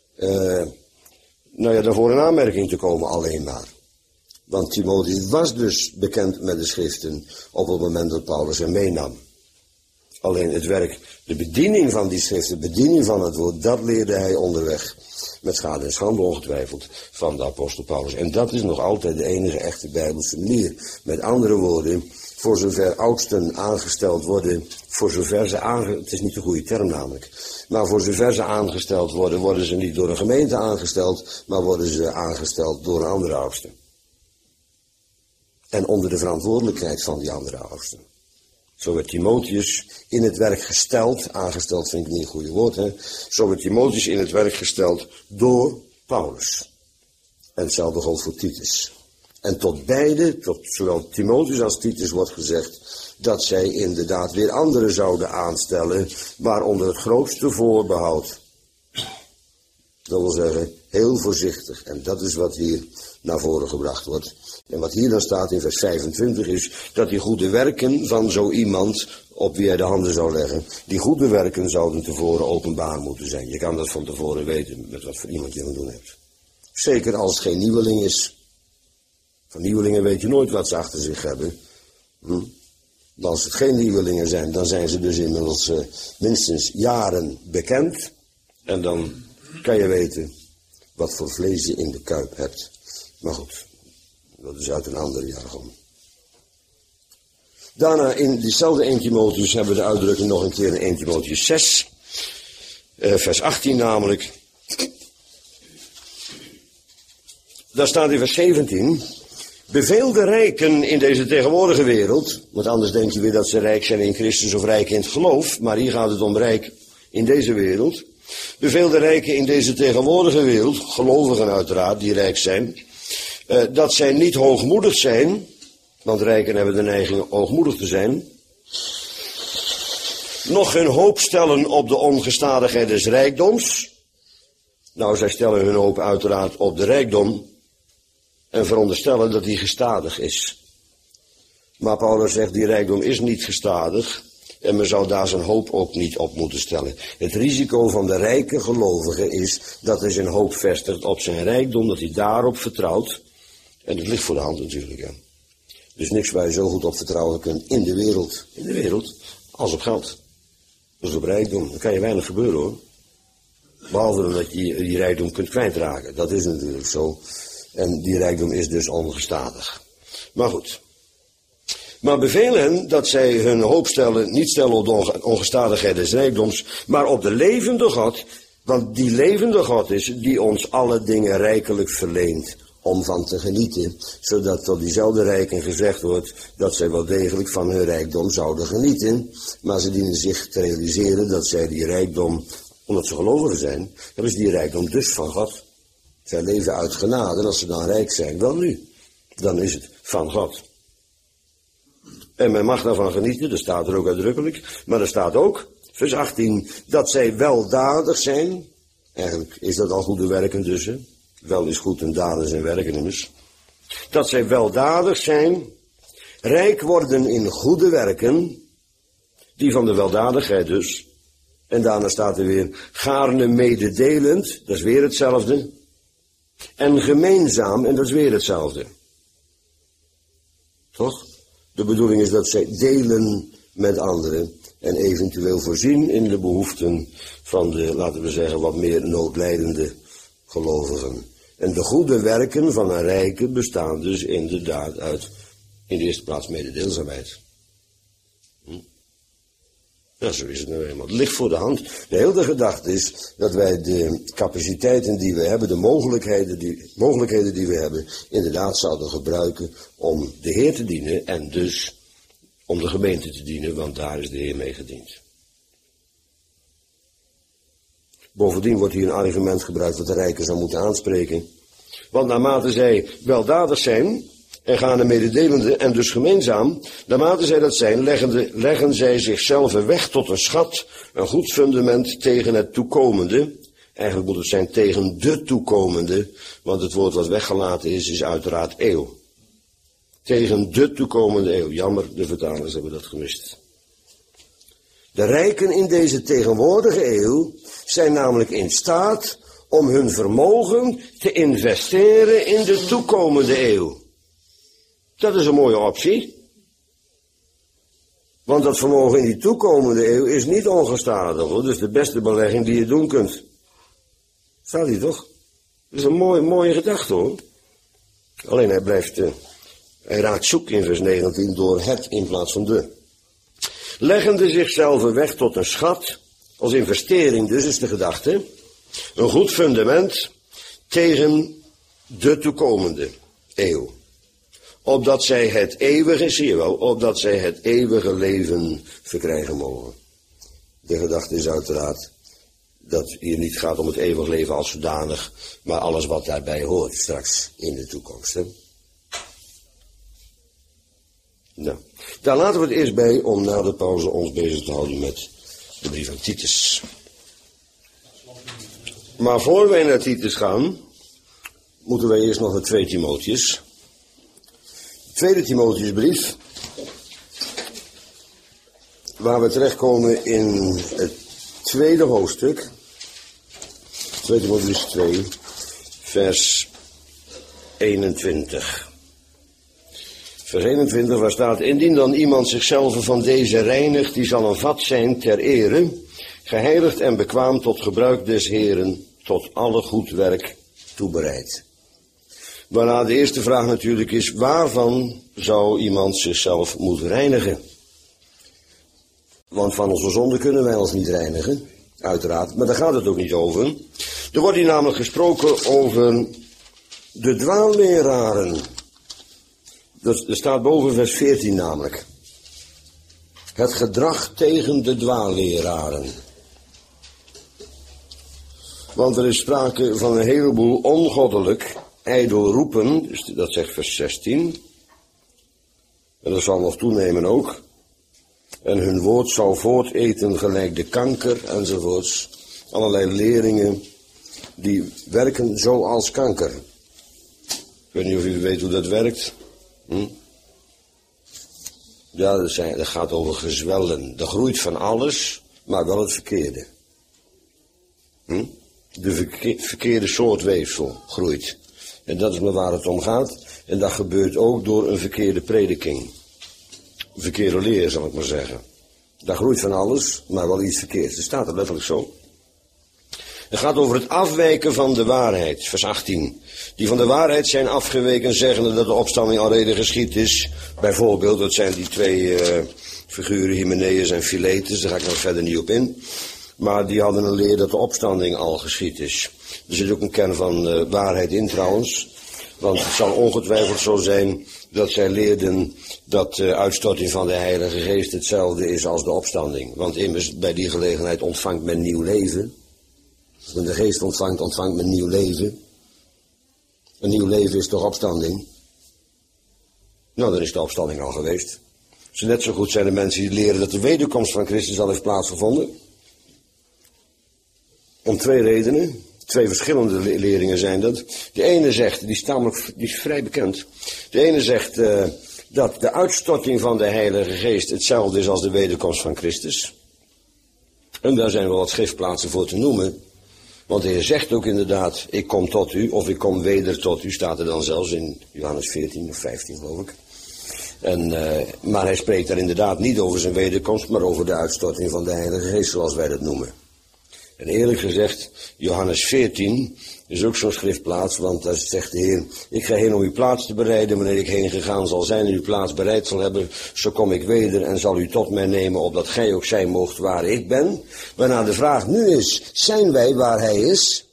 daarvoor in aanmerking te komen alleen maar. Want Timotheus was dus bekend met de schriften op het moment dat Paulus hem meenam. Alleen het werk, de bediening van die schriften, de bediening van het woord, dat leerde hij onderweg. Met schade en schande ongetwijfeld van de apostel Paulus. En dat is nog altijd de enige echte bijbelse manier. Met andere woorden, voor zover oudsten aangesteld worden, voor zover ze het is niet de goede term namelijk, maar voor zover ze aangesteld worden, worden ze niet door een gemeente aangesteld, maar worden ze aangesteld door een andere oudste. En onder de verantwoordelijkheid van die andere oudsten. Zo werd Timotheus in het werk gesteld, aangesteld vind ik niet een goede woord, hè. Zo werd Timotheus in het werk gesteld door Paulus. En hetzelfde geldt voor Titus. En tot beide, tot zowel Timotheus als Titus wordt gezegd, dat zij inderdaad weer anderen zouden aanstellen, maar onder het grootste voorbehoud. Dat wil zeggen, heel voorzichtig. En dat is wat hier naar voren gebracht wordt. En wat hier dan staat in vers 25 is, dat die goede werken van zo iemand, op wie hij de handen zou leggen, die goede werken zouden tevoren openbaar moeten zijn. Je kan dat van tevoren weten, met wat voor iemand je aan het doen hebt. Zeker als het geen nieuweling is. Van nieuwelingen weet je nooit wat ze achter zich hebben. Maar als het geen nieuwelingen zijn, dan zijn ze dus inmiddels minstens jaren bekend. En dan kan je weten wat voor vlees je in de kuip hebt. Maar goed, dat is uit een ander jargon. Daarna in diezelfde 1 Timotheus hebben we de uitdrukking nog een keer in 1 Timotheus 6. Vers 18 namelijk. Daar staat in vers 17... Beveel de rijken in deze tegenwoordige wereld, want anders denk je weer dat ze rijk zijn in Christus of rijk in het geloof, maar hier gaat het om rijk in deze wereld. Beveel de rijken in deze tegenwoordige wereld, gelovigen uiteraard die rijk zijn, dat zij niet hoogmoedig zijn, want rijken hebben de neiging hoogmoedig te zijn, nog hun hoop stellen op de ongestadigheid des rijkdoms. Nou, zij stellen hun hoop uiteraard op de rijkdom, en veronderstellen dat die gestadig is. Maar Paulus zegt, die rijkdom is niet gestadig. En men zou daar zijn hoop ook niet op moeten stellen. Het risico van de rijke gelovige is dat hij zijn hoop vestigt op zijn rijkdom. Dat hij daarop vertrouwt. En dat ligt voor de hand natuurlijk. Hè. Dus niks waar je zo goed op vertrouwen kunt in de wereld. In de wereld, als op geld. Dus op rijkdom. Dan kan je weinig gebeuren hoor. Behalve dat je die rijkdom kunt kwijtraken. Dat is natuurlijk zo. En die rijkdom is dus ongestadig. Maar goed. Maar beveel hen dat zij hun hoop niet stellen op de ongestadigheid des rijkdoms, maar op de levende God. Want die levende God is die ons alle dingen rijkelijk verleent om van te genieten. Zodat tot diezelfde rijken gezegd wordt dat zij wel degelijk van hun rijkdom zouden genieten. Maar ze dienen zich te realiseren dat zij die rijkdom, omdat ze gelovigen zijn, hebben ze die rijkdom dus van God. Zij leven uit genade en als ze dan rijk zijn, wel nu. Dan is het van God. En men mag daarvan genieten, dat staat er ook uitdrukkelijk. Maar er staat ook, vers 18, dat zij weldadig zijn. Eigenlijk is dat al goede werken dus. Hè? Wel is goed en daden zijn werken immers. Dat zij weldadig zijn, rijk worden in goede werken, die van de weldadigheid dus. En daarna staat er weer, gaarne mededelend, dat is weer hetzelfde. En gemeenzaam, en dat is weer hetzelfde. Toch? De bedoeling is dat zij delen met anderen en eventueel voorzien in de behoeften van de, laten we zeggen, wat meer noodlijdende gelovigen. En de goede werken van een rijke bestaan dus inderdaad uit, in de eerste plaats, mededeelzaamheid. Ja, zo is het nou eenmaal. Het ligt voor de hand. De hele gedachte is dat wij de capaciteiten die we hebben, de mogelijkheden die we hebben, inderdaad zouden gebruiken om de Heer te dienen en dus om de gemeente te dienen, want daar is de Heer mee gediend. Bovendien wordt hier een argument gebruikt dat de rijken zou moeten aanspreken. Want naarmate zij weldadig zijn en gaan mededelende en dus gemeenzaam, naarmate zij dat zijn, leggen zij zichzelf weg tot een schat, een goed fundament tegen het toekomende. Eigenlijk moet het zijn tegen de toekomende, want het woord wat weggelaten is uiteraard eeuw. Tegen de toekomende eeuw. Jammer, de vertalers hebben dat gemist. De rijken in deze tegenwoordige eeuw zijn namelijk in staat om hun vermogen te investeren in de toekomende eeuw. Dat is een mooie optie. Want dat vermogen in die toekomende eeuw is niet ongestadig, hoor. Dus de beste belegging die je doen kunt. Staat die toch? Dat is een mooie gedachte, hoor. Alleen hij raakt zoek in vers 19 door het in plaats van de. Leggende zichzelf weg tot een schat, als investering dus is de gedachte, een goed fundament tegen de toekomende eeuw. Opdat zij het eeuwige, zie je wel, opdat zij het eeuwige leven verkrijgen mogen. De gedachte is uiteraard dat hier niet gaat om het eeuwig leven als zodanig, maar alles wat daarbij hoort straks in de toekomst. Hè? Nou, daar laten we het eerst bij om na de pauze ons bezig te houden met de brief aan Titus. Maar voor wij naar Titus gaan, moeten wij eerst nog naar 2 Timotheus. Tweede Timotheusbrief, waar we terechtkomen in het tweede hoofdstuk, 2 Timotheus 2, vers 21. Vers 21, waar staat, indien dan iemand zichzelf van deze reinigt, die zal een vat zijn ter ere, geheiligd en bekwaam tot gebruik des Heren, tot alle goed werk toebereid. Waarna de eerste vraag natuurlijk is, waarvan zou iemand zichzelf moeten reinigen? Want van onze zonde kunnen wij ons niet reinigen, uiteraard, maar daar gaat het ook niet over. Er wordt hier namelijk gesproken over de dwaalleraren. Er staat boven vers 14 namelijk. Het gedrag tegen de dwaalleraren. Want er is sprake van een heleboel ongoddelijk, ijdel roepen, dus dat zegt vers 16. En dat zal nog toenemen ook. En hun woord zal voorteten gelijk de kanker enzovoorts. Allerlei leringen die werken zoals kanker. Ik weet niet of u weet hoe dat werkt. Ja, dat gaat over gezwellen. Er groeit van alles, maar wel het verkeerde. De verkeerde soort weefsel groeit. En dat is maar waar het om gaat. En dat gebeurt ook door een verkeerde prediking. Een verkeerde leer, zal ik maar zeggen. Daar groeit van alles, maar wel iets verkeerds. Dat staat er letterlijk zo. Het gaat over het afwijken van de waarheid, vers 18. Die van de waarheid zijn afgeweken, zeggende dat de opstanding alreeds geschied is. Bijvoorbeeld, dat zijn die 2 figuren, Hymenaeus en Philetus, daar ga ik nog verder niet op in. Maar die hadden een leer dat de opstanding al geschied is. Er zit ook een kern van waarheid in trouwens. Want het zal ongetwijfeld zo zijn dat zij leerden dat de uitstorting van de Heilige Geest hetzelfde is als de opstanding. Want immers bij die gelegenheid ontvangt men nieuw leven. Als men de Geest ontvangt, ontvangt men nieuw leven. Een nieuw leven is toch opstanding? Nou, dan is de opstanding al geweest. Zo net zo goed zijn de mensen die leren dat de wederkomst van Christus al heeft plaatsgevonden. Om 2 redenen. 2 verschillende leringen zijn dat. De ene zegt, die is vrij bekend. De ene zegt dat de uitstorting van de Heilige Geest hetzelfde is als de wederkomst van Christus. En daar zijn wel wat schriftplaatsen voor te noemen. Want de Heer zegt ook inderdaad, ik kom tot u, of ik kom weder tot u, staat er dan zelfs in Johannes 14 of 15 geloof ik. Maar hij spreekt daar inderdaad niet over zijn wederkomst, maar over de uitstorting van de Heilige Geest, zoals wij dat noemen. En eerlijk gezegd, Johannes 14 is ook zo'n schriftplaats, want daar zegt de Heer: ik ga heen om uw plaats te bereiden, wanneer ik heen gegaan zal zijn en uw plaats bereid zal hebben, zo kom ik weder en zal u tot mij nemen, opdat gij ook zijn moogt waar ik ben. Waarna de vraag nu is: zijn wij waar hij is?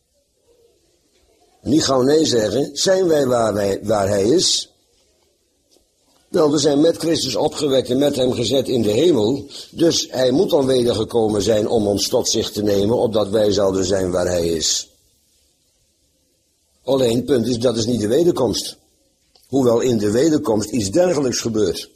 Niet gauw nee zeggen, zijn wij waar hij is? Wel, we zijn met Christus opgewekt en met hem gezet in de hemel, dus hij moet dan wedergekomen zijn om ons tot zich te nemen, opdat wij zouden zijn waar hij is. Alleen, het punt is, dat is niet de wederkomst. Hoewel in de wederkomst iets dergelijks gebeurt.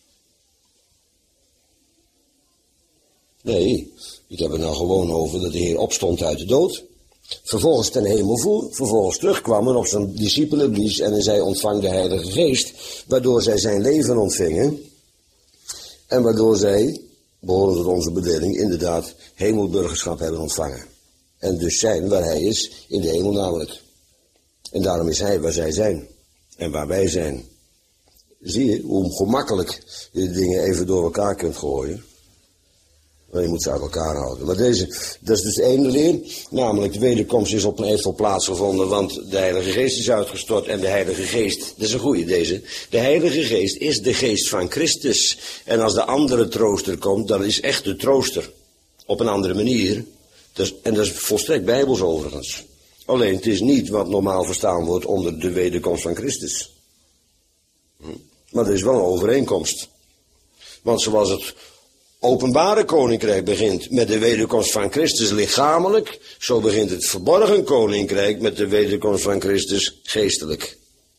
Nee, ik heb het nou gewoon over dat de Heer opstond uit de dood. Vervolgens ten hemel voer, vervolgens terugkwam en op zijn discipelen blies en zij ontvang de Heilige Geest, waardoor zij zijn leven ontvingen en waardoor zij, behorend tot onze bedeling, inderdaad hemelburgerschap hebben ontvangen. En dus zijn waar hij is, in de hemel namelijk. En daarom is hij waar zij zijn en waar wij zijn. Zie je hoe gemakkelijk je de dingen even door elkaar kunt gooien? Maar je moet ze uit elkaar houden. Maar dat is dus de ene leer. Namelijk, de wederkomst heeft al plaatsgevonden, want de Heilige Geest is uitgestort. En de Heilige Geest, dat is een goeie deze. De Heilige Geest is de geest van Christus. En als de andere trooster komt, dan is echt de trooster. Op een andere manier. En dat is volstrekt bijbels overigens. Alleen, het is niet wat normaal verstaan wordt onder de wederkomst van Christus. Maar er is wel een overeenkomst. Want zoals het openbare koninkrijk begint met de wederkomst van Christus lichamelijk, zo begint het verborgen koninkrijk met de wederkomst van Christus geestelijk.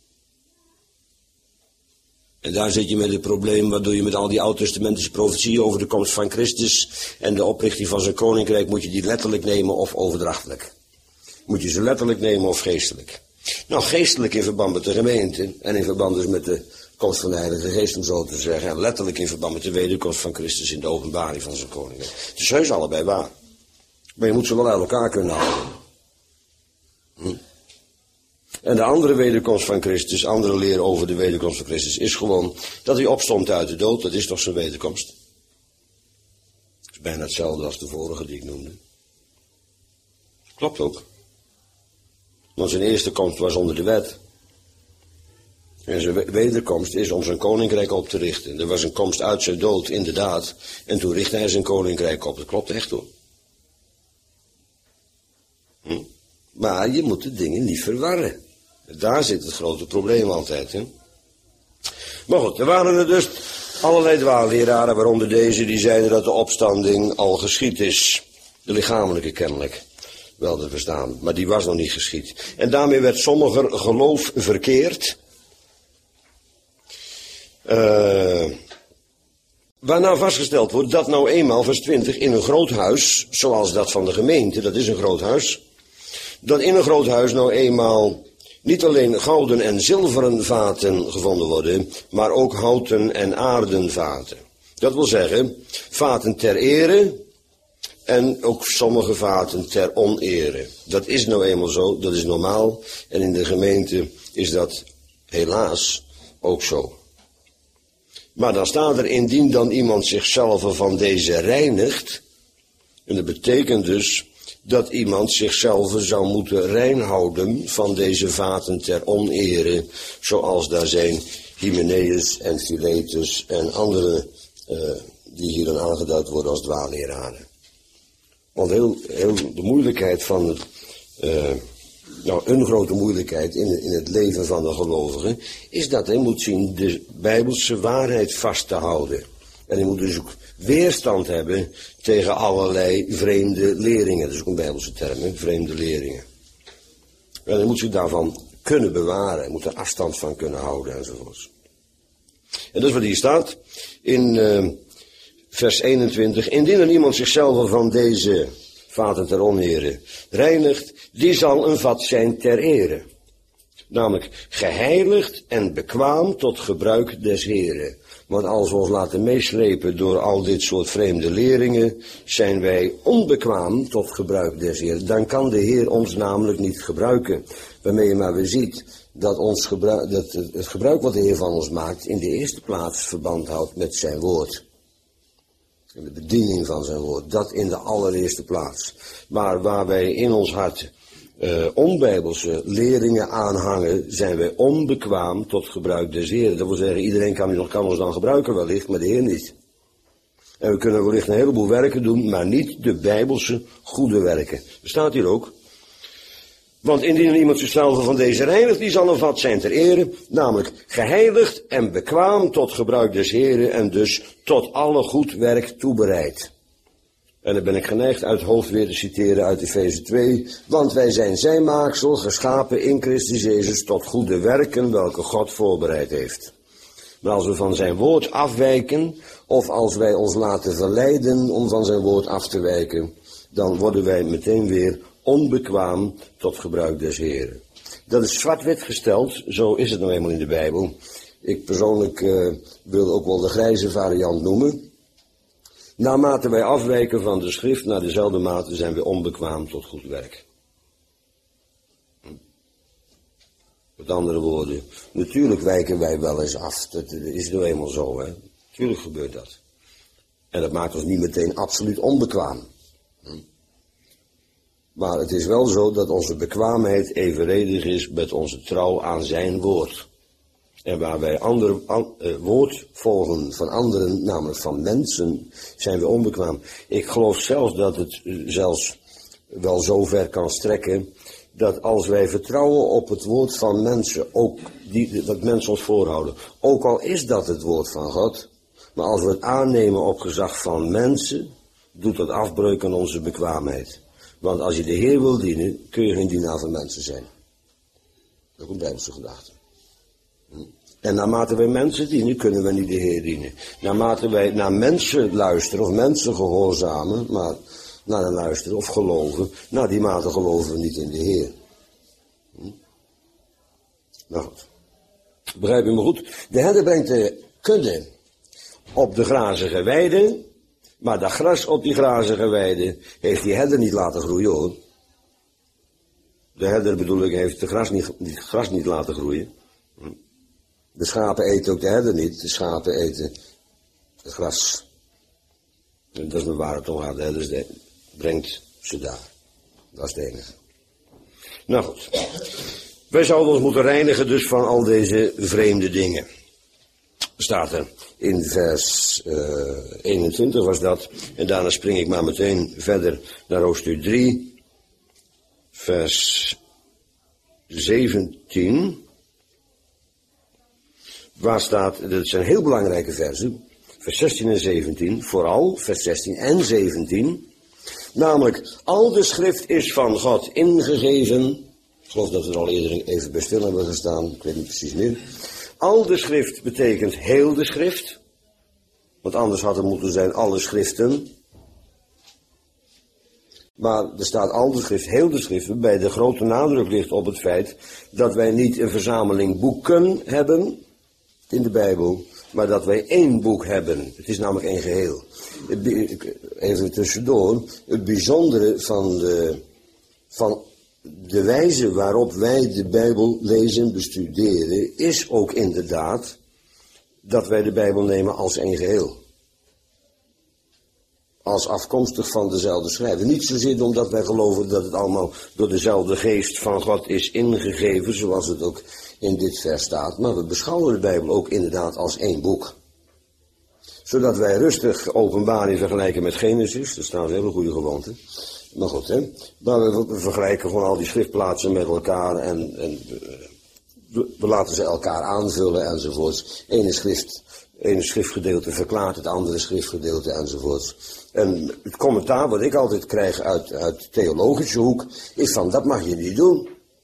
En daar zit je met het probleem waardoor je met al die oud-testamentische profetieën over de komst van Christus en de oprichting van zijn koninkrijk, moet je die letterlijk nemen of overdrachtelijk. Moet je ze letterlijk nemen of geestelijk. Nou, geestelijk in verband met de gemeente en in verband dus met de komst van de Heilige Geest, om zo te zeggen, en letterlijk in verband met de wederkomst van Christus in de openbaring van zijn koninkrijk. Het is heus allebei waar. Maar je moet ze wel uit elkaar kunnen houden. En de andere wederkomst van Christus, andere leer over de wederkomst van Christus, is gewoon dat hij opstond uit de dood. Dat is toch zijn wederkomst? Dat is bijna hetzelfde als de vorige die ik noemde. Klopt ook. Want zijn eerste komst was onder de wet. En zijn wederkomst is om zijn koninkrijk op te richten. Er was een komst uit zijn dood, inderdaad. En toen richtte hij zijn koninkrijk op. Dat klopt echt hoor. Maar je moet de dingen niet verwarren. Daar zit het grote probleem altijd. Hè? Maar goed, er waren er dus allerlei dwaalleraren, waaronder deze, die zeiden dat de opstanding al geschied is. De lichamelijke kennelijk. Wel te verstaan, maar die was nog niet geschied. En daarmee werd sommiger geloof verkeerd. Waarna vastgesteld wordt dat nou eenmaal, vers 20, in een groot huis, zoals dat van de gemeente, dat is een groot huis, dat in een groot huis nou eenmaal niet alleen gouden en zilveren vaten gevonden worden, maar ook houten en aarden vaten. Dat wil zeggen, vaten ter ere en ook sommige vaten ter onere. Dat is nou eenmaal zo, dat is normaal en in de gemeente is dat helaas ook zo. Maar dan staat er, indien dan iemand zichzelf van deze reinigt, en dat betekent dus dat iemand zichzelf zou moeten reinhouden van deze vaten ter onere, zoals daar zijn Hymenaeus en Philetus en anderen die hier dan aangeduid worden als dwaalleraren. Want heel de moeilijkheid van het, een grote moeilijkheid in het leven van de gelovige is dat hij moet zien de bijbelse waarheid vast te houden. En hij moet dus ook weerstand hebben tegen allerlei vreemde leringen. Dat is ook een bijbelse term, hè? Vreemde leringen. En hij moet zich daarvan kunnen bewaren. Hij moet er afstand van kunnen houden enzovoorts. En dat is wat hier staat in vers 21. Indien er iemand zichzelf van deze vaten ter onere reinigt, die zal een vat zijn ter ere. Namelijk geheiligd en bekwaam tot gebruik des Heren. Want als we ons laten meeslepen door al dit soort vreemde leringen, zijn wij onbekwaam tot gebruik des Heren. Dan kan de Heer ons namelijk niet gebruiken. Waarmee je maar weer ziet dat het gebruik wat de Heer van ons maakt in de eerste plaats verband houdt met zijn woord. En de bediening van zijn woord, dat in de allereerste plaats. Maar waar wij in ons hart onbijbelse leringen aanhangen, zijn wij onbekwaam tot gebruik des Heeren. Dat wil zeggen, iedereen kan ons dan gebruiken wellicht, maar de Heer niet. En we kunnen wellicht een heleboel werken doen, maar niet de bijbelse goede werken. Dat staat hier ook. Want indien iemand zichzelf van deze reinigt, die zal een vat zijn ter ere, namelijk geheiligd en bekwaam tot gebruik des Heren en dus tot alle goed werk toebereid. En dan ben ik geneigd uit het hoofd weer te citeren uit Efeze 2. Want wij zijn zijn maaksel, geschapen in Christus Jezus tot goede werken, welke God voorbereid heeft. Maar als we van zijn woord afwijken, of als wij ons laten verleiden om van zijn woord af te wijken, dan worden wij meteen weer onbekwaam tot gebruik des Heren. Dat is zwart-wit gesteld, zo is het nou eenmaal in de Bijbel. Ik persoonlijk wil ook wel de grijze variant noemen. Naarmate wij afwijken van de schrift, naar dezelfde mate zijn we onbekwaam tot goed werk. Met andere woorden, natuurlijk wijken wij wel eens af. Dat is nou eenmaal zo, hè. Natuurlijk gebeurt dat. En dat maakt ons niet meteen absoluut onbekwaam. Maar het is wel zo dat onze bekwaamheid evenredig is met onze trouw aan zijn woord. En waar wij woord volgen van anderen, namelijk van mensen, zijn we onbekwaam. Ik geloof zelfs dat het zelfs wel zo ver kan strekken, dat als wij vertrouwen op het woord van mensen, ook dat mensen ons voorhouden, ook al is dat het woord van God, maar als we het aannemen op gezag van mensen, doet dat afbreuk aan onze bekwaamheid. Want als je de Heer wil dienen, kun je geen dienaar van mensen zijn. Dat is een Bijbelse gedachte. En naarmate wij mensen dienen, kunnen we niet de Heer dienen. Naarmate wij naar mensen luisteren of mensen gehoorzamen, maar naar hen luisteren of geloven, naar die mate geloven we niet in de Heer. Nou goed. Begrijp je me goed? De herder brengt de kudde op de grazige weide, maar dat gras op die grazige weide heeft die herder niet laten groeien, hoor. De herder, bedoel ik, heeft het gras niet laten groeien. De schapen eten ook de herder niet, de schapen eten het gras. En dat is mijn ware toch, de herder brengt ze daar. Dat is het enige. Nou goed. Wij zouden ons moeten reinigen dus van al deze vreemde dingen. Staat er in vers 21 was dat. En daarna spring ik maar meteen verder naar hoofdstuk 3. Vers 17. Waar staat, dat zijn heel belangrijke versen. Vers 16 en 17. Vooral vers 16 en 17. Namelijk, al de schrift is van God ingegeven. Ik geloof dat we er al eerder even bij stil hebben gestaan. Ik weet niet precies meer. Al de schrift betekent heel de schrift. Want anders had het moeten zijn alle schriften. Maar er staat al de schrift, heel de schrift, waarbij de grote nadruk ligt op het feit dat wij niet een verzameling boeken hebben in de Bijbel, maar dat wij één boek hebben. Het is namelijk één geheel. Even tussendoor, het bijzondere van de wijze waarop wij de Bijbel lezen, bestuderen, is ook inderdaad dat wij de Bijbel nemen als één geheel. Als afkomstig van dezelfde schrijver. Niet zozeer omdat wij geloven dat het allemaal door dezelfde geest van God is ingegeven, zoals het ook in dit vers staat. Maar we beschouwen de Bijbel ook inderdaad als één boek. Zodat wij rustig Openbaring vergelijken met Genesis. Dat is trouwens een hele goede gewoonte. Maar goed, hè. Maar we vergelijken gewoon al die schriftplaatsen met elkaar en we laten ze elkaar aanvullen enzovoorts. Ene schriftgedeelte verklaart het andere schriftgedeelte enzovoorts. En het commentaar wat ik altijd krijg uit theologische hoek is van dat mag je niet doen.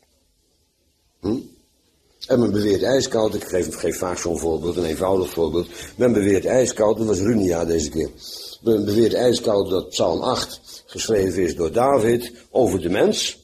En men beweert ijskoud, ik geef vaak zo'n voorbeeld, een eenvoudig voorbeeld. Men beweert ijskoud, dat was Runia deze keer. Men beweert ijskoud dat Psalm 8 geschreven is door David over de mens.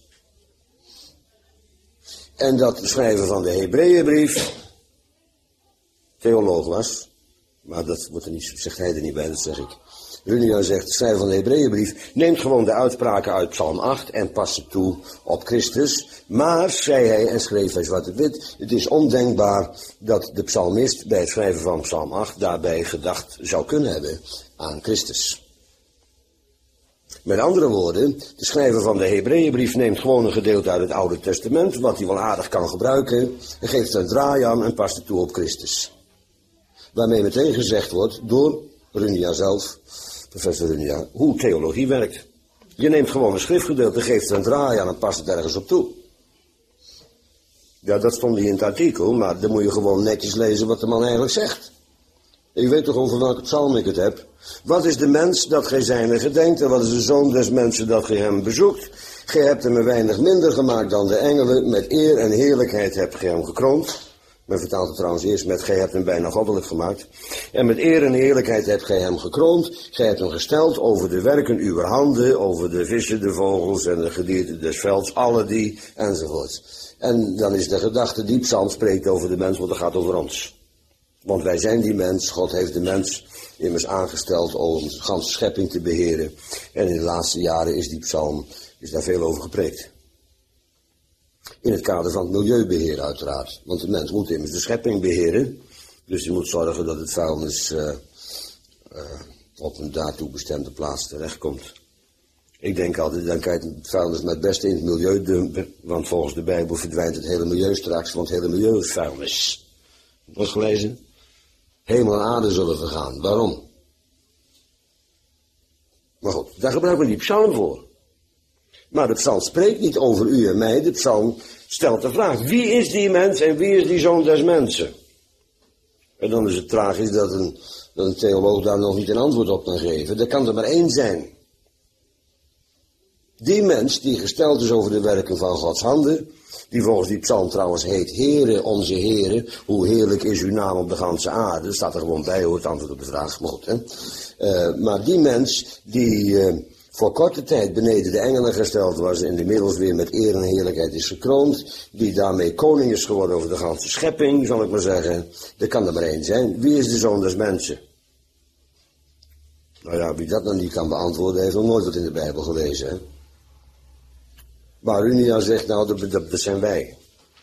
En dat de schrijver van de Hebreeënbrief theoloog was. Maar dat wordt er niet, zegt hij er niet bij, dat zeg ik. Runia zegt, de schrijver van de Hebreeënbrief, neemt gewoon de uitspraken uit Psalm 8 en past ze toe op Christus. Maar, zei hij en schreef hij zwart op wit, het is ondenkbaar dat de psalmist bij het schrijven van Psalm 8 daarbij gedacht zou kunnen hebben aan Christus. Met andere woorden, de schrijver van de Hebreeënbrief neemt gewoon een gedeelte uit het Oude Testament, wat hij wel aardig kan gebruiken, en geeft er een draai aan en past het toe op Christus. Waarmee meteen gezegd wordt, door Runia zelf, professor Runia, hoe theologie werkt. Je neemt gewoon een schriftgedeelte, geeft er een draai aan en past het ergens op toe. Ja, dat stond niet in het artikel, maar dan moet je gewoon netjes lezen wat de man eigenlijk zegt. Je weet toch over welke psalm ik het heb? Wat is de mens dat gij zijne gedenkt en wat is de zoon des mensen dat gij hem bezoekt? Gij hebt hem een weinig minder gemaakt dan de engelen, met eer en heerlijkheid hebt gij hem gekroond. Men vertaalt het trouwens eerst met, gij hebt hem bijna goddelijk gemaakt. En met eer en heerlijkheid hebt gij hem gekroond. Gij hebt hem gesteld over de werken uw handen, over de vissen, de vogels en de gedierte des velds, alle die, enzovoort. En dan is de gedachte, die psalm spreekt over de mens, want het gaat over ons. Want wij zijn die mens, God heeft de mens immers aangesteld om de ganse schepping te beheren. En in de laatste jaren is die psalm, is daar veel over gepreekt. In het kader van het milieubeheer uiteraard. Want de mens moet immers de schepping beheren. Dus die moet zorgen dat het vuilnis op een daartoe bestemde plaats terechtkomt. Ik denk altijd, dan kan je het vuilnis maar het beste in het milieu dumpen. Want volgens de Bijbel verdwijnt het hele milieu straks, want het hele milieu is vuilnis. Heb je dat gelezen? Hemel en aarde zullen vergaan. Waarom? Maar goed, daar gebruiken we die psalm voor. Maar de psalm spreekt niet over u en mij. De psalm stelt de vraag, wie is die mens en wie is die zoon des mensen? En dan is het tragisch dat een theoloog daar nog niet een antwoord op kan geven. Er kan er maar één zijn. Die mens die gesteld is over de werken van Gods handen, die volgens die psalm trouwens heet, Heere, onze Heere, hoe heerlijk is uw naam op de ganse aarde. Dat staat er gewoon bij, hoor, het antwoord op de vraag. Maar goed, hè. Maar die mens die voor korte tijd beneden de engelen gesteld was en inmiddels weer met eer en heerlijkheid is gekroond, die daarmee koning is geworden over de ganse schepping, zal ik maar zeggen, er kan er maar één zijn. Wie is de zoon des mensen? Nou ja, wie dat dan niet kan beantwoorden, heeft nog nooit wat in de Bijbel gelezen, hè. Waar Runia zegt, nou, dat zijn wij.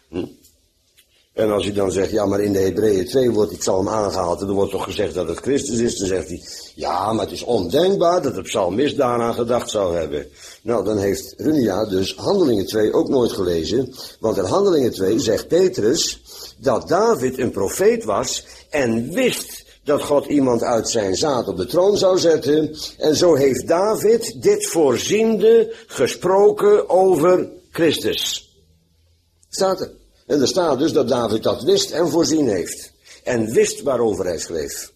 En als hij dan zegt, ja, maar in de Hebreeën 2 wordt die psalm aangehaald en er wordt toch gezegd dat het Christus is, dan zegt hij, ja, maar het is ondenkbaar dat de psalmist daaraan gedacht zou hebben. Nou, dan heeft Runia dus Handelingen 2 ook nooit gelezen, want in Handelingen 2 zegt Petrus dat David een profeet was en wist dat God iemand uit zijn zaad op de troon zou zetten. En zo heeft David dit voorziende gesproken over Christus. Staat er. En er staat dus dat David dat wist en voorzien heeft. En wist waarover hij schreef.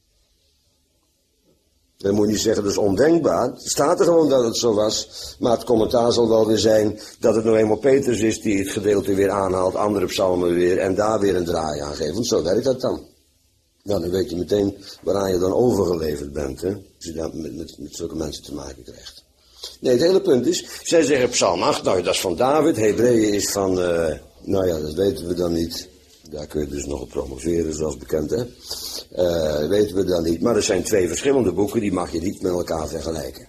Dan moet je niet zeggen dat is ondenkbaar. Het staat er gewoon dat het zo was. Maar het commentaar zal wel weer zijn dat het nou eenmaal Petrus is die het gedeelte weer aanhaalt. Andere psalmen weer en daar weer een draai aan geeft. Want zo werkt dat dan. Nou, dan weet je meteen waaraan je dan overgeleverd bent, hè. Als je dan met zulke mensen te maken krijgt. Nee, het hele punt is, zij zeggen Psalm 8, nou dat is van David, Hebreeën is van, nou ja, dat weten we dan niet. Daar kun je dus nog op promoveren, zoals bekend, hè. Weten we dan niet. Maar er zijn twee verschillende boeken, die mag je niet met elkaar vergelijken.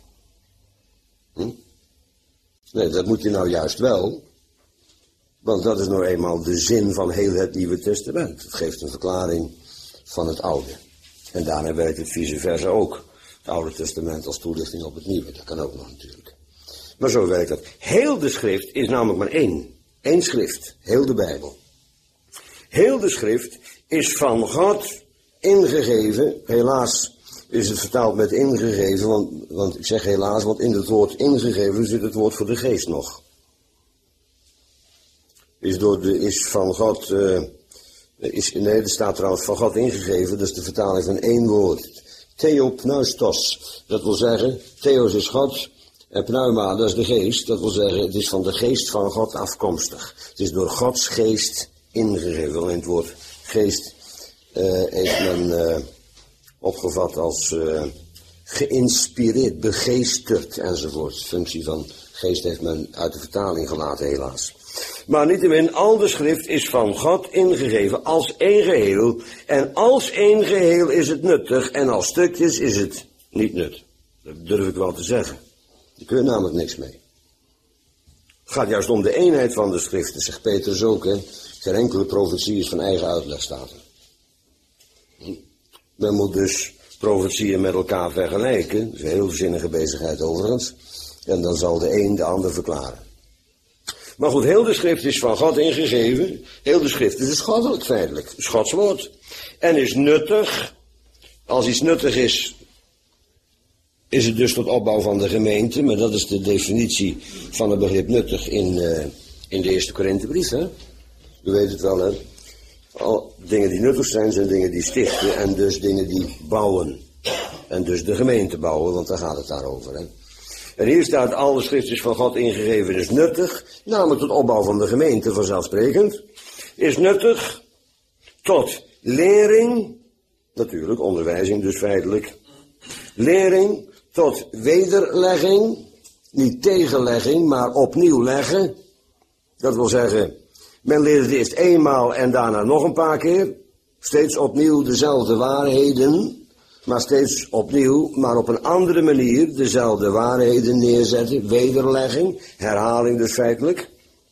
Nee, dat moet je nou juist wel. Want dat is nou eenmaal de zin van heel het Nieuwe Testament. Het geeft een verklaring van het Oude. En daarna werkt het vice versa ook. Het Oude Testament als toelichting op het Nieuwe. Dat kan ook nog natuurlijk. Maar zo werkt dat. Heel de schrift is namelijk maar één. Eén schrift. Heel de Bijbel. Heel de schrift is van God ingegeven. Helaas is het vertaald met ingegeven. Want ik zeg helaas, want in het woord ingegeven zit het woord voor de geest nog. Is van God... Nee, er staat trouwens van God ingegeven, dat is de vertaling van één woord. Theopneustos, dat wil zeggen, theos is God en pneuma, dat is de geest. Dat wil zeggen, het is van de geest van God afkomstig. Het is door Gods geest ingegeven. Alleen het woord geest heeft men opgevat als geïnspireerd, begeesterd enzovoort. De functie van geest heeft men uit de vertaling gelaten, helaas. Maar niettemin, al de schrift is van God ingegeven als één geheel. En als één geheel is het nuttig en als stukjes is het niet nut. Dat durf ik wel te zeggen. Daar kun je namelijk niks mee. Het gaat juist om de eenheid van de schriften, zegt Petrus ook. Hè? Geen enkele profetie is van eigen uitleg, staat er. Men moet dus profetieën met elkaar vergelijken. Dat is een heel zinnige bezigheid overigens. En dan zal de een de ander verklaren. Maar goed, heel de schrift is van God ingegeven. Heel de schrift is dus goddelijk feitelijk. Het is Gods woord. En is nuttig. Als iets nuttig is, is het dus tot opbouw van de gemeente. Maar dat is de definitie van het begrip nuttig in de eerste Korinthebrief. Hè? U weet het wel, hè. Al dingen die nuttig zijn, zijn dingen die stichten. En dus dingen die bouwen. En dus de gemeente bouwen, want daar gaat het daarover, hè. En hier staat, alle schrift is van God ingegeven, is nuttig, namelijk tot opbouw van de gemeente, vanzelfsprekend, is nuttig tot lering, natuurlijk, onderwijzing dus feitelijk, lering tot wederlegging, niet tegenlegging, maar opnieuw leggen. Dat wil zeggen, men leert het eerst eenmaal en daarna nog een paar keer, steeds opnieuw dezelfde waarheden, maar steeds opnieuw, maar op een andere manier, dezelfde waarheden neerzetten, wederlegging, herhaling dus feitelijk.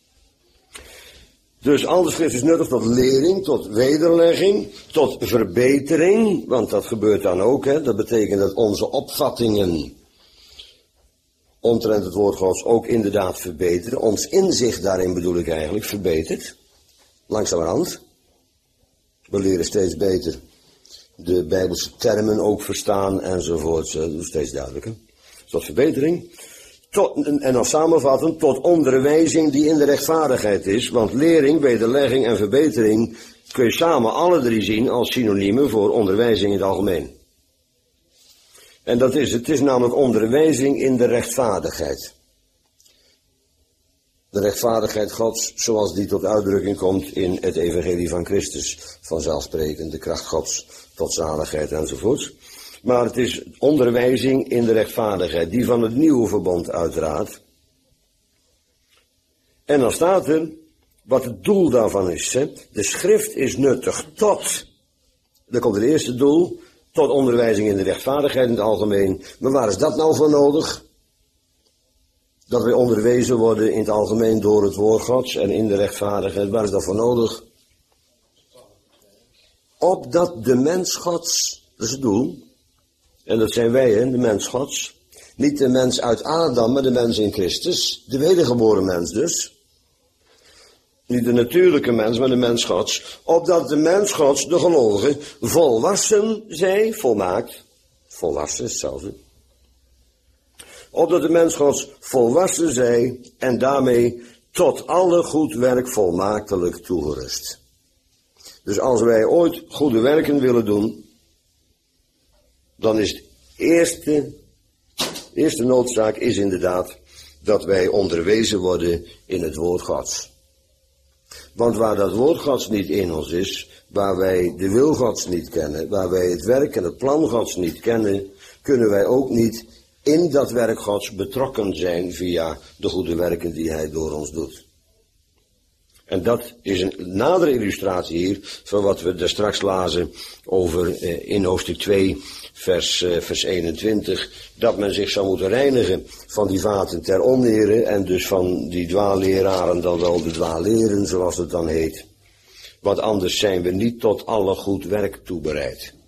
Dus al de schrift is nuttig tot lering, tot wederlegging, tot verbetering, want dat gebeurt dan ook, hè. Dat betekent dat onze opvattingen omtrent het woord Gods ook inderdaad verbeteren. Ons inzicht daarin bedoel ik eigenlijk, verbetert. Langzamerhand. We leren steeds beter de Bijbelse termen ook verstaan enzovoort. Dat is steeds duidelijker. Tot verbetering. En dan samenvattend, tot onderwijzing die in de rechtvaardigheid is. Want lering, wederlegging en verbetering kun je samen alle drie zien als synoniemen voor onderwijzing in het algemeen. En dat is het. Het is namelijk onderwijzing in de rechtvaardigheid. De rechtvaardigheid Gods, zoals die tot uitdrukking komt in het evangelie van Christus. Vanzelfsprekend, de kracht Gods tot zaligheid enzovoort. Maar het is onderwijzing in de rechtvaardigheid, die van het nieuwe verbond uiteraard. En dan staat er, wat het doel daarvan is. Hè? De schrift is nuttig tot, dan komt het eerste doel, tot onderwijzing in de rechtvaardigheid in het algemeen. Maar waar is dat nou voor nodig? Dat wij onderwezen worden in het algemeen door het woord Gods en in de rechtvaardigheid. Waar is dat voor nodig? Opdat de mens Gods, dat is het doel. En dat zijn wij, hè, de mens Gods. Niet de mens uit Adam, maar de mens in Christus. De wedergeboren mens dus. Niet de natuurlijke mens, maar de mens Gods. Opdat de mens Gods, de gelovige, volwassen zij, volmaakt. Volwassen is hetzelfde. Opdat de mens Gods volwassen zij en daarmee tot alle goed werk volmaaktelijk toegerust. Dus als wij ooit goede werken willen doen, dan is de eerste noodzaak is inderdaad dat wij onderwezen worden in het woord Gods. Want waar dat woord Gods niet in ons is, waar wij de wil Gods niet kennen, waar wij het werk en het plan Gods niet kennen, kunnen wij ook niet in dat werk Gods betrokken zijn via de goede werken die Hij door ons doet. En dat is een nadere illustratie hier van wat we daar straks lazen over in hoofdstuk 2, vers 21. Dat men zich zou moeten reinigen van die vaten ter onere en dus van die dwaalleraren dan wel de dwaalleren zoals het dan heet. Want anders zijn we niet tot alle goed werk toebereid.